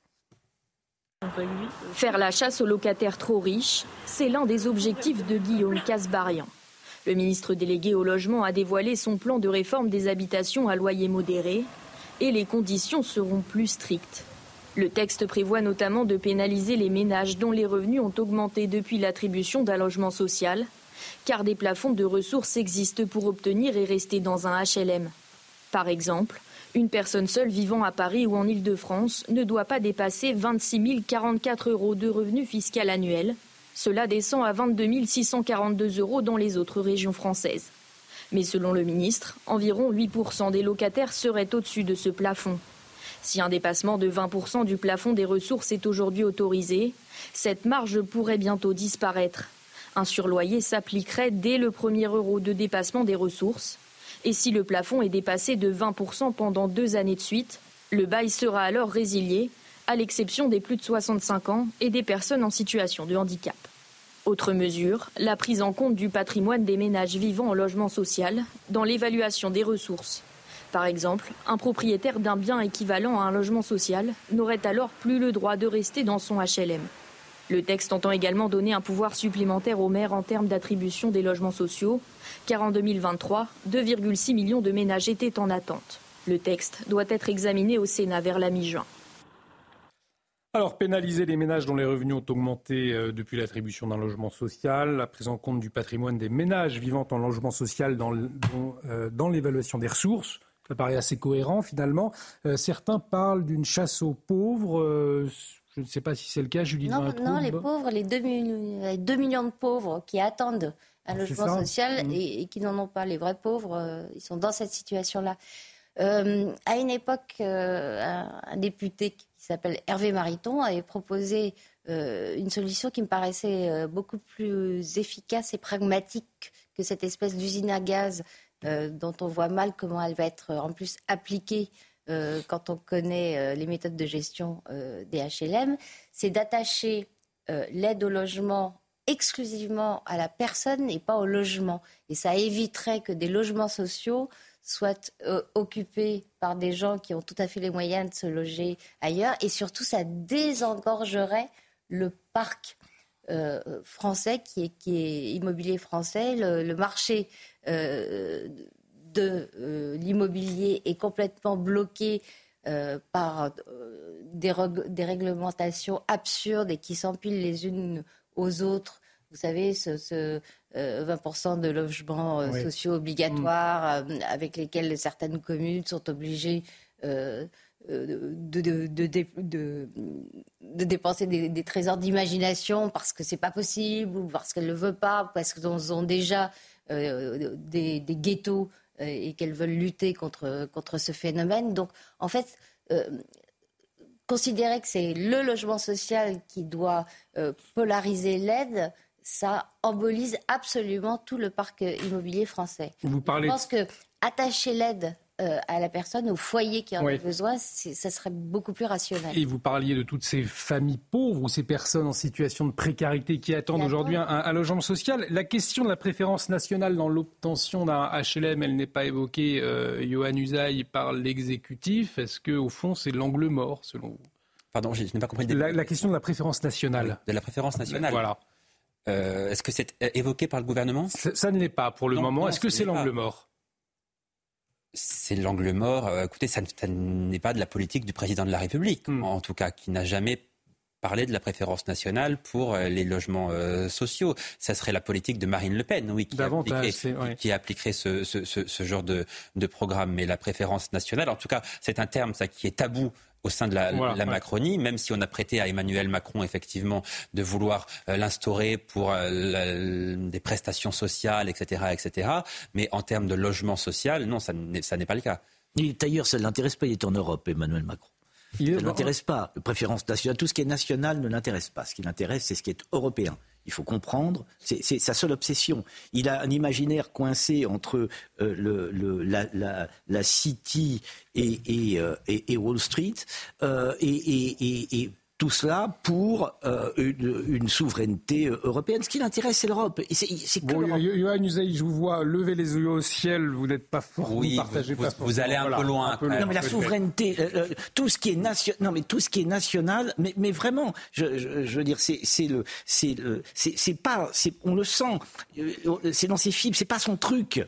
Faire la chasse aux locataires trop riches, c'est l'un des objectifs de Guillaume Kasbarian. Le ministre délégué au logement a dévoilé son plan de réforme des habitations à loyer modéré et les conditions seront plus strictes. Le texte prévoit notamment de pénaliser les ménages dont les revenus ont augmenté depuis l'attribution d'un logement social, car des plafonds de ressources existent pour obtenir et rester dans un HLM. Par exemple, une personne seule vivant à Paris ou en Île-de-France ne doit pas dépasser 26 044 € de revenu fiscal annuel. Cela descend à 22 642 € dans les autres régions françaises. Mais selon le ministre, environ 8% des locataires seraient au-dessus de ce plafond. Si un dépassement de 20% du plafond des ressources est aujourd'hui autorisé, cette marge pourrait bientôt disparaître. Un surloyer s'appliquerait dès le premier euro de dépassement des ressources. Et si le plafond est dépassé de 20% pendant 2 années de suite, le bail sera alors résilié à l'exception des plus de 65 ans et des personnes en situation de handicap. Autre mesure, la prise en compte du patrimoine des ménages vivant en logement social dans l'évaluation des ressources. Par exemple, un propriétaire d'un bien équivalent à un logement social n'aurait alors plus le droit de rester dans son HLM. Le texte entend également donner un pouvoir supplémentaire aux maires en termes d'attribution des logements sociaux, car en 2023, 2,6 millions de ménages étaient en attente. Le texte doit être examiné au Sénat vers la mi-juin. Alors, pénaliser les ménages dont les revenus ont augmenté depuis l'attribution d'un logement social, la prise en compte du patrimoine des ménages vivant en logement social dans l'évaluation des ressources, ça paraît assez cohérent finalement. Certains parlent d'une chasse aux pauvres. Je ne sais pas si c'est le cas, Julie. Non, les pauvres, les 2 millions de pauvres qui attendent un logement social et qui n'en ont pas. Les vrais pauvres, ils sont dans cette situation-là. À une époque, un député qui s'appelle Hervé Mariton avait proposé une solution qui me paraissait beaucoup plus efficace et pragmatique que cette espèce d'usine à gaz dont on voit mal comment elle va être en plus appliquée quand on connaît les méthodes de gestion des HLM. C'est d'attacher l'aide au logement exclusivement à la personne et pas au logement. Et ça éviterait que des logements sociaux soient occupés par des gens qui ont tout à fait les moyens de se loger ailleurs. Et surtout, ça désengorgerait le parc français qui est immobilier français. Le marché de l'immobilier est complètement bloqué par des réglementations absurdes et qui s'empilent les unes aux autres. Vous savez, ce 20% de logements sociaux obligatoires avec lesquels certaines communes sont obligées de dépenser des trésors d'imagination parce que c'est pas possible ou parce qu'elles ne le veulent pas, parce qu'elles ont déjà des ghettos et qu'elles veulent lutter contre ce phénomène. Donc, en fait, considérer que c'est le logement social qui doit polariser l'aide, ça embolise absolument tout le parc immobilier français. Je pense que attacher l'aide à la personne, au foyer qui en a besoin, ça serait beaucoup plus rationnel. Et vous parliez de toutes ces familles pauvres ou ces personnes en situation de précarité qui attendent aujourd'hui un logement social. La question de la préférence nationale dans l'obtention d'un HLM, elle n'est pas évoquée, Yohann Usaï, par l'exécutif. Est-ce qu'au fond, c'est l'angle mort, selon vous ? Pardon, je n'ai pas compris. La question de la préférence nationale. De la préférence nationale. Voilà. Est-ce que c'est évoqué par le gouvernement ? Ça ne l'est pas pour le moment. Est-ce que c'est l'angle mort ? C'est l'angle mort. Écoutez, ça n'est pas de la politique du président de la République, en tout cas, qui n'a jamais parlé de la préférence nationale pour les logements sociaux. Ça serait la politique de Marine Le Pen, oui, qui appliquerait ce genre de programme. Mais la préférence nationale, en tout cas, c'est un terme qui est tabou au sein de la Macronie, même si on a prêté à Emmanuel Macron, effectivement, de vouloir l'instaurer pour des prestations sociales, etc. Mais en termes de logement social, non, ça n'est pas le cas. D'ailleurs, ça ne l'intéresse pas, il est en Europe, Emmanuel Macron. Ça ne l'intéresse pas, la préférence nationale. Tout ce qui est national ne l'intéresse pas. Ce qui l'intéresse, c'est ce qui est européen. Il faut comprendre, c'est sa seule obsession. Il a un imaginaire coincé entre la City et Wall Street, et tout cela pour une souveraineté européenne. Ce qui l'intéresse, c'est l'Europe. C'est que l'Europe. Yohann Usaï, je vous vois lever les yeux au ciel. Vous n'êtes pas fort. Oui, vous allez un peu loin. Non, mais la souveraineté, tout ce qui est national. Non, mais tout ce qui est national. Mais vraiment, je veux dire, c'est pas. On le sent. C'est dans ses fibres. C'est pas son truc.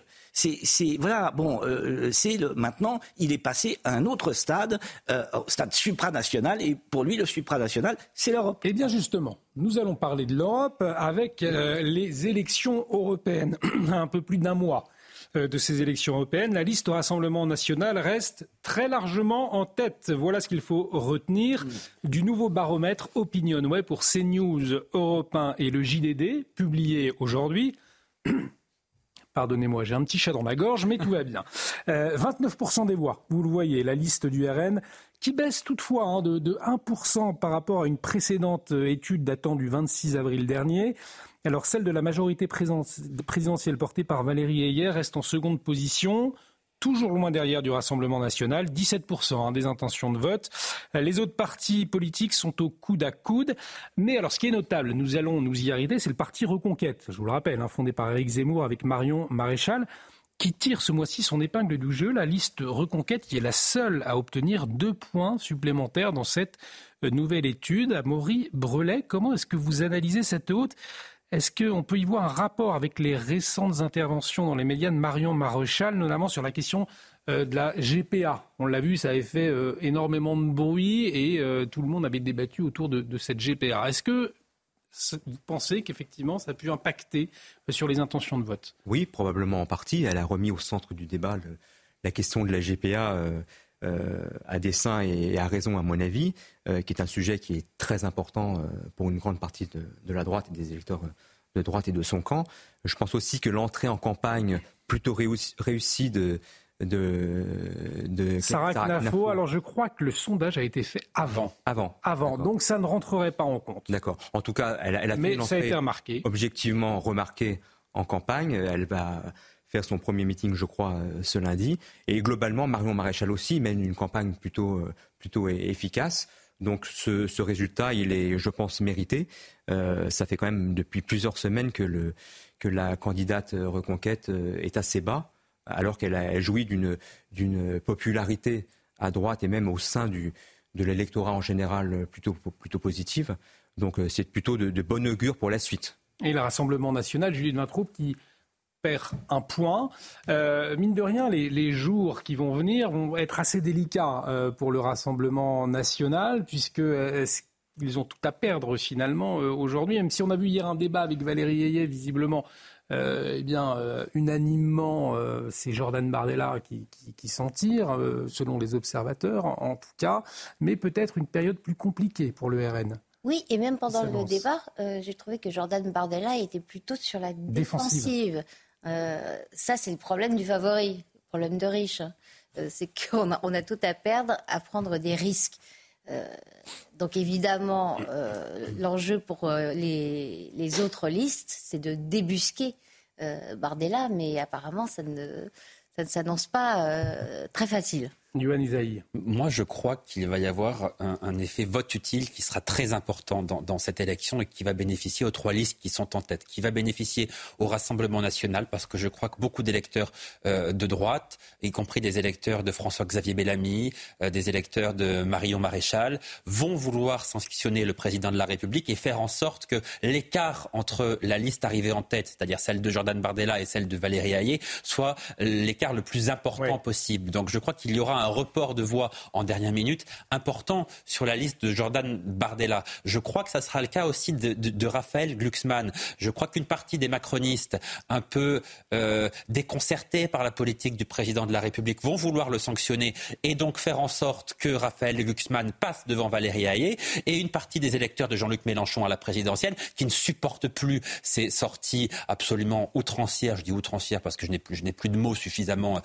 Maintenant, il est passé à un autre stade, au stade supranational, et pour lui, le supranational, c'est l'Europe. Eh bien, justement, nous allons parler de l'Europe avec les élections européennes. Un peu plus d'un mois de ces élections européennes, la liste au Rassemblement national reste très largement en tête. Voilà ce qu'il faut retenir du nouveau baromètre Opinionway pour CNews, Europe 1 et le JDD, publié aujourd'hui. Pardonnez-moi, j'ai un petit chat dans la gorge, mais tout va bien. 29% des voix, vous le voyez, la liste du RN, qui baisse toutefois de 1% par rapport à une précédente étude datant du 26 avril dernier. Alors celle de la majorité présidentielle portée par Valérie Hayer reste en seconde position. toujours loin derrière du Rassemblement national, 17% des intentions de vote. Les autres partis politiques sont au coude à coude. Mais alors, ce qui est notable, nous allons nous y arrêter, c'est le parti Reconquête. Je vous le rappelle, fondé par Éric Zemmour avec Marion Maréchal, qui tire ce mois-ci son épingle du jeu. La liste Reconquête qui est la seule à obtenir 2 points supplémentaires dans cette nouvelle étude. Amaury Brelet, comment est-ce que vous analysez cette haute ? Est-ce qu'on peut y voir un rapport avec les récentes interventions dans les médias de Marion Maréchal, notamment sur la question de la GPA ? On l'a vu, ça avait fait énormément de bruit et tout le monde avait débattu autour de cette GPA. Est-ce que vous pensez qu'effectivement ça a pu impacter sur les intentions de vote ? Oui, probablement en partie. Elle a remis au centre du débat la question de la GPA à dessein et à raison, à mon avis, qui est un sujet qui est très important pour une grande partie de la droite et des électeurs de droite et de son camp. Je pense aussi que l'entrée en campagne plutôt réussie de Sarah Knafo. Alors je crois que le sondage a été fait avant. Donc ça ne rentrerait pas en compte. D'accord. En tout cas, elle a mais fait une ça a été entrée objectivement remarquée en campagne. Elle va faire son premier meeting, je crois, ce lundi. Et globalement, Marion Maréchal aussi mène une campagne plutôt efficace. Donc ce résultat, il est, je pense, mérité. Ça fait quand même depuis plusieurs semaines que la candidate Reconquête est assez bas, alors qu'elle jouit d'une popularité à droite et même au sein de l'électorat en général plutôt positive. Donc c'est plutôt de bon augure pour la suite. Et le Rassemblement national, Julie de Vintraube, qui perd un point. Mine de rien, les jours qui vont venir vont être assez délicats pour le Rassemblement national, puisqu'ils ont tout à perdre finalement aujourd'hui, même si on a vu hier un débat avec Valérie Ayé, visiblement, unanimement, c'est Jordan Bardella qui s'en tire, selon les observateurs en tout cas, mais peut-être une période plus compliquée pour le RN. Oui, et même pendant le débat, j'ai trouvé que Jordan Bardella était plutôt sur la défensive. Ça, c'est le problème du favori, le problème de riche. C'est qu'on a tout à perdre, à prendre des risques. Donc évidemment, l'enjeu pour les autres listes, c'est de débusquer Bardella, mais apparemment, ça ne s'annonce pas très facile. Yohann Usaï. Moi, je crois qu'il va y avoir un effet vote utile qui sera très important dans cette élection et qui va bénéficier aux 3 listes qui sont en tête, qui va bénéficier au Rassemblement national, parce que je crois que beaucoup d'électeurs de droite, y compris des électeurs de François-Xavier Bellamy, des électeurs de Marion Maréchal, vont vouloir sanctionner le président de la République et faire en sorte que l'écart entre la liste arrivée en tête, c'est-à-dire celle de Jordan Bardella et celle de Valérie Ayé, soit l'écart le plus important possible. Donc je crois qu'il y aura un report de voix en dernière minute important sur la liste de Jordan Bardella. Je crois que ça sera le cas aussi de Raphaël Glucksmann. Je crois qu'une partie des macronistes, un peu déconcertés par la politique du président de la République, vont vouloir le sanctionner et donc faire en sorte que Raphaël Glucksmann passe devant Valérie Ayé, et une partie des électeurs de Jean-Luc Mélenchon à la présidentielle qui ne supportent plus ces sorties absolument outrancières. Je dis outrancières parce que je n'ai plus de mots suffisamment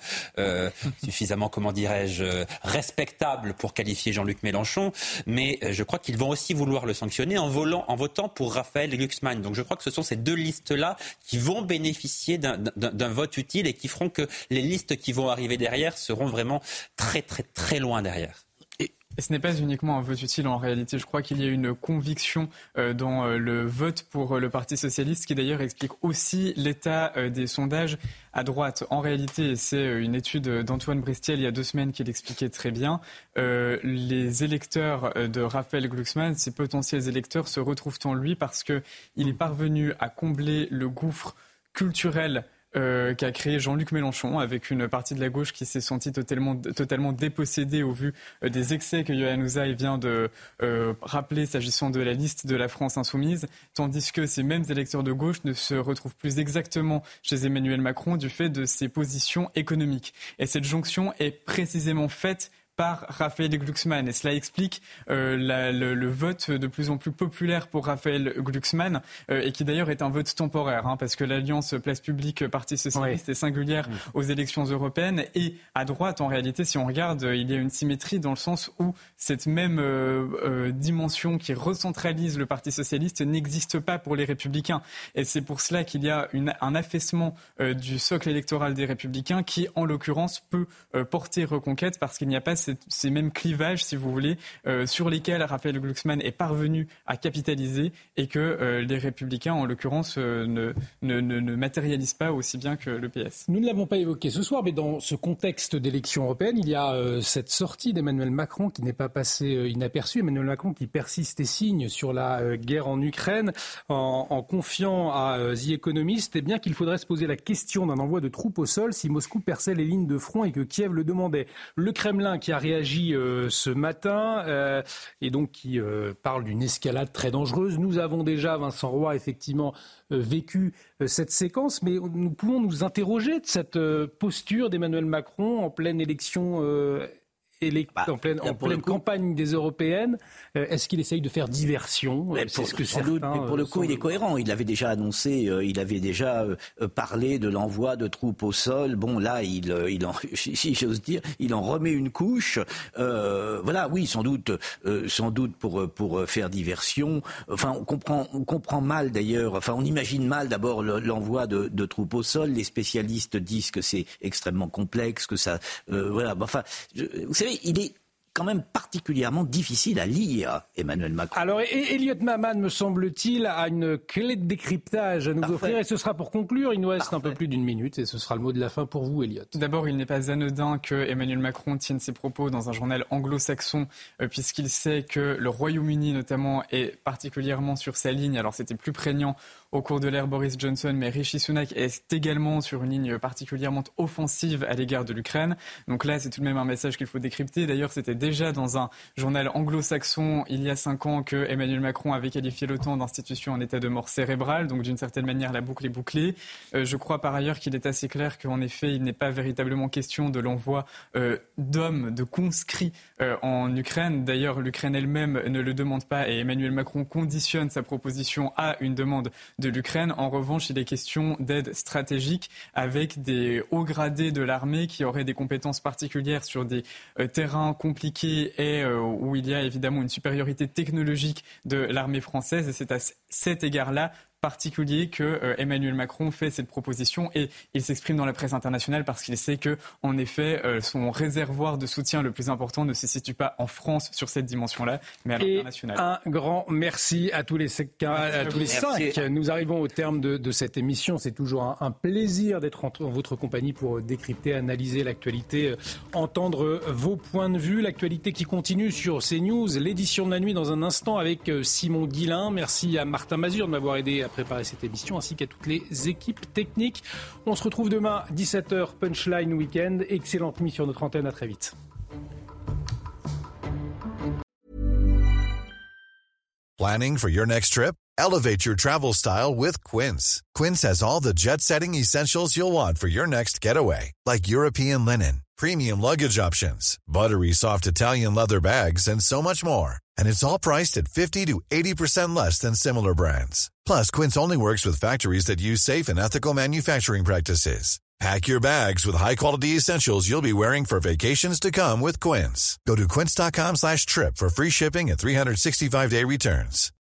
comment dirais-je, respectable pour qualifier Jean-Luc Mélenchon, mais je crois qu'ils vont aussi vouloir le sanctionner en votant pour Raphaël Glucksmann. Donc je crois que ce sont ces 2 listes-là qui vont bénéficier d'un vote utile et qui feront que les listes qui vont arriver derrière seront vraiment très très très loin derrière. Et ce n'est pas uniquement un vote utile en réalité. Je crois qu'il y a une conviction dans le vote pour le Parti socialiste qui d'ailleurs explique aussi l'état des sondages à droite. En réalité, c'est une étude d'Antoine Brestiel il y a 2 semaines qui l'expliquait très bien. Les électeurs de Raphaël Glucksmann, ces potentiels électeurs, se retrouvent en lui parce qu'il est parvenu à combler le gouffre culturel qu'a créé Jean-Luc Mélenchon, avec une partie de la gauche qui s'est sentie totalement dépossédée au vu des excès que Yohann Usaï vient de rappeler s'agissant de la liste de la France insoumise, tandis que ces mêmes électeurs de gauche ne se retrouvent plus exactement chez Emmanuel Macron du fait de ses positions économiques. Et cette jonction est précisément faite par Raphaël Glucksmann. Et cela explique le vote de plus en plus populaire pour Raphaël Glucksmann, et qui d'ailleurs est un vote temporaire, parce que l'alliance Place Publique Parti Socialiste est singulière aux élections européennes. Et à droite, en réalité, si on regarde, il y a une symétrie dans le sens où cette même dimension qui recentralise le Parti Socialiste n'existe pas pour les Républicains. Et c'est pour cela qu'il y a un affaissement du socle électoral des Républicains qui, en l'occurrence, peut porter reconquête parce qu'il n'y a pas ces mêmes clivages, si vous voulez, sur lesquels Raphaël Glucksmann est parvenu à capitaliser et que les Républicains, en l'occurrence, ne matérialisent pas aussi bien que le PS. Nous ne l'avons pas évoqué ce soir, mais dans ce contexte d'élection européenne, il y a cette sortie d'Emmanuel Macron qui n'est pas passée inaperçue. Emmanuel Macron qui persiste et signe sur la guerre en Ukraine en confiant à The Economist bien qu'il faudrait se poser la question d'un envoi de troupes au sol si Moscou perçait les lignes de front et que Kiev le demandait. Le Kremlin qui a réagi ce matin et donc qui parle d'une escalade très dangereuse. Nous avons déjà, Vincent Roy, effectivement vécu cette séquence, mais nous pouvons nous interroger de cette posture d'Emmanuel Macron en pleine élection en pleine campagne des européennes. Est-ce qu'il essaye de faire diversion? C'est ce que sans doute, mais pour le coup, il est cohérent. Il avait déjà annoncé, il avait déjà parlé de l'envoi de troupes au sol. Bon, là, si j'ose dire, il en remet une couche. Voilà, oui, sans doute pour faire diversion. Enfin, on comprend mal d'ailleurs. Enfin, on imagine mal d'abord l'envoi de troupes au sol. Les spécialistes disent que c'est extrêmement complexe, que ça, voilà. Enfin, vous savez, il est quand même particulièrement difficile à lire, Emmanuel Macron. Alors, Elliot Maman, me semble-t-il, a une clé de décryptage à nous offrir, et ce sera pour conclure. Il nous reste un peu plus d'une minute, et ce sera le mot de la fin pour vous, Elliot. D'abord, il n'est pas anodin que Emmanuel Macron tienne ses propos dans un journal anglo-saxon, puisqu'il sait que le Royaume-Uni, notamment, est particulièrement sur sa ligne. Alors, c'était plus prégnant au cours de l'ère Boris Johnson, mais Rishi Sunak est également sur une ligne particulièrement offensive à l'égard de l'Ukraine. Donc là, c'est tout de même un message qu'il faut décrypter. D'ailleurs, c'était déjà dans un journal anglo-saxon, il y a 5 ans, que Emmanuel Macron avait qualifié l'OTAN d'institution en état de mort cérébrale. Donc d'une certaine manière, la boucle est bouclée. Je crois par ailleurs qu'il est assez clair qu'en effet, il n'est pas véritablement question de l'envoi d'hommes, de conscrits en Ukraine. D'ailleurs, l'Ukraine elle-même ne le demande pas et Emmanuel Macron conditionne sa proposition à une demande de l'Ukraine. En revanche, il est question d'aide stratégique avec des hauts gradés de l'armée qui auraient des compétences particulières sur des terrains compliqués et où il y a évidemment une supériorité technologique de l'armée française. Et c'est à cet égard-là particulier que Emmanuel Macron fait cette proposition et il s'exprime dans la presse internationale parce qu'il sait que, en effet, son réservoir de soutien le plus important ne se situe pas en France sur cette dimension-là, mais à l'international. Un grand merci à tous les 5. Nous arrivons au terme de cette émission. C'est toujours un plaisir d'être en votre compagnie pour décrypter, analyser l'actualité, entendre vos points de vue. L'actualité qui continue sur CNews, l'édition de la nuit dans un instant avec Simon Guillain. Merci à Martin Mazur de m'avoir aidé à préparer cette émission, ainsi qu'à toutes les équipes techniques. On se retrouve demain, 17h, Punchline Weekend. Excellente nuit sur notre antenne, à très vite. Planning for your next trip? Elevate your travel style with Quince. Quince has all the jet-setting essentials you'll want for your next getaway, like European linen, premium luggage options, buttery soft Italian leather bags, and so much more. And it's all priced at 50 to 80% less than similar brands. Plus, Quince only works with factories that use safe and ethical manufacturing practices. Pack your bags with high-quality essentials you'll be wearing for vacations to come with Quince. Go to quince.com/trip for free shipping and 365-day returns.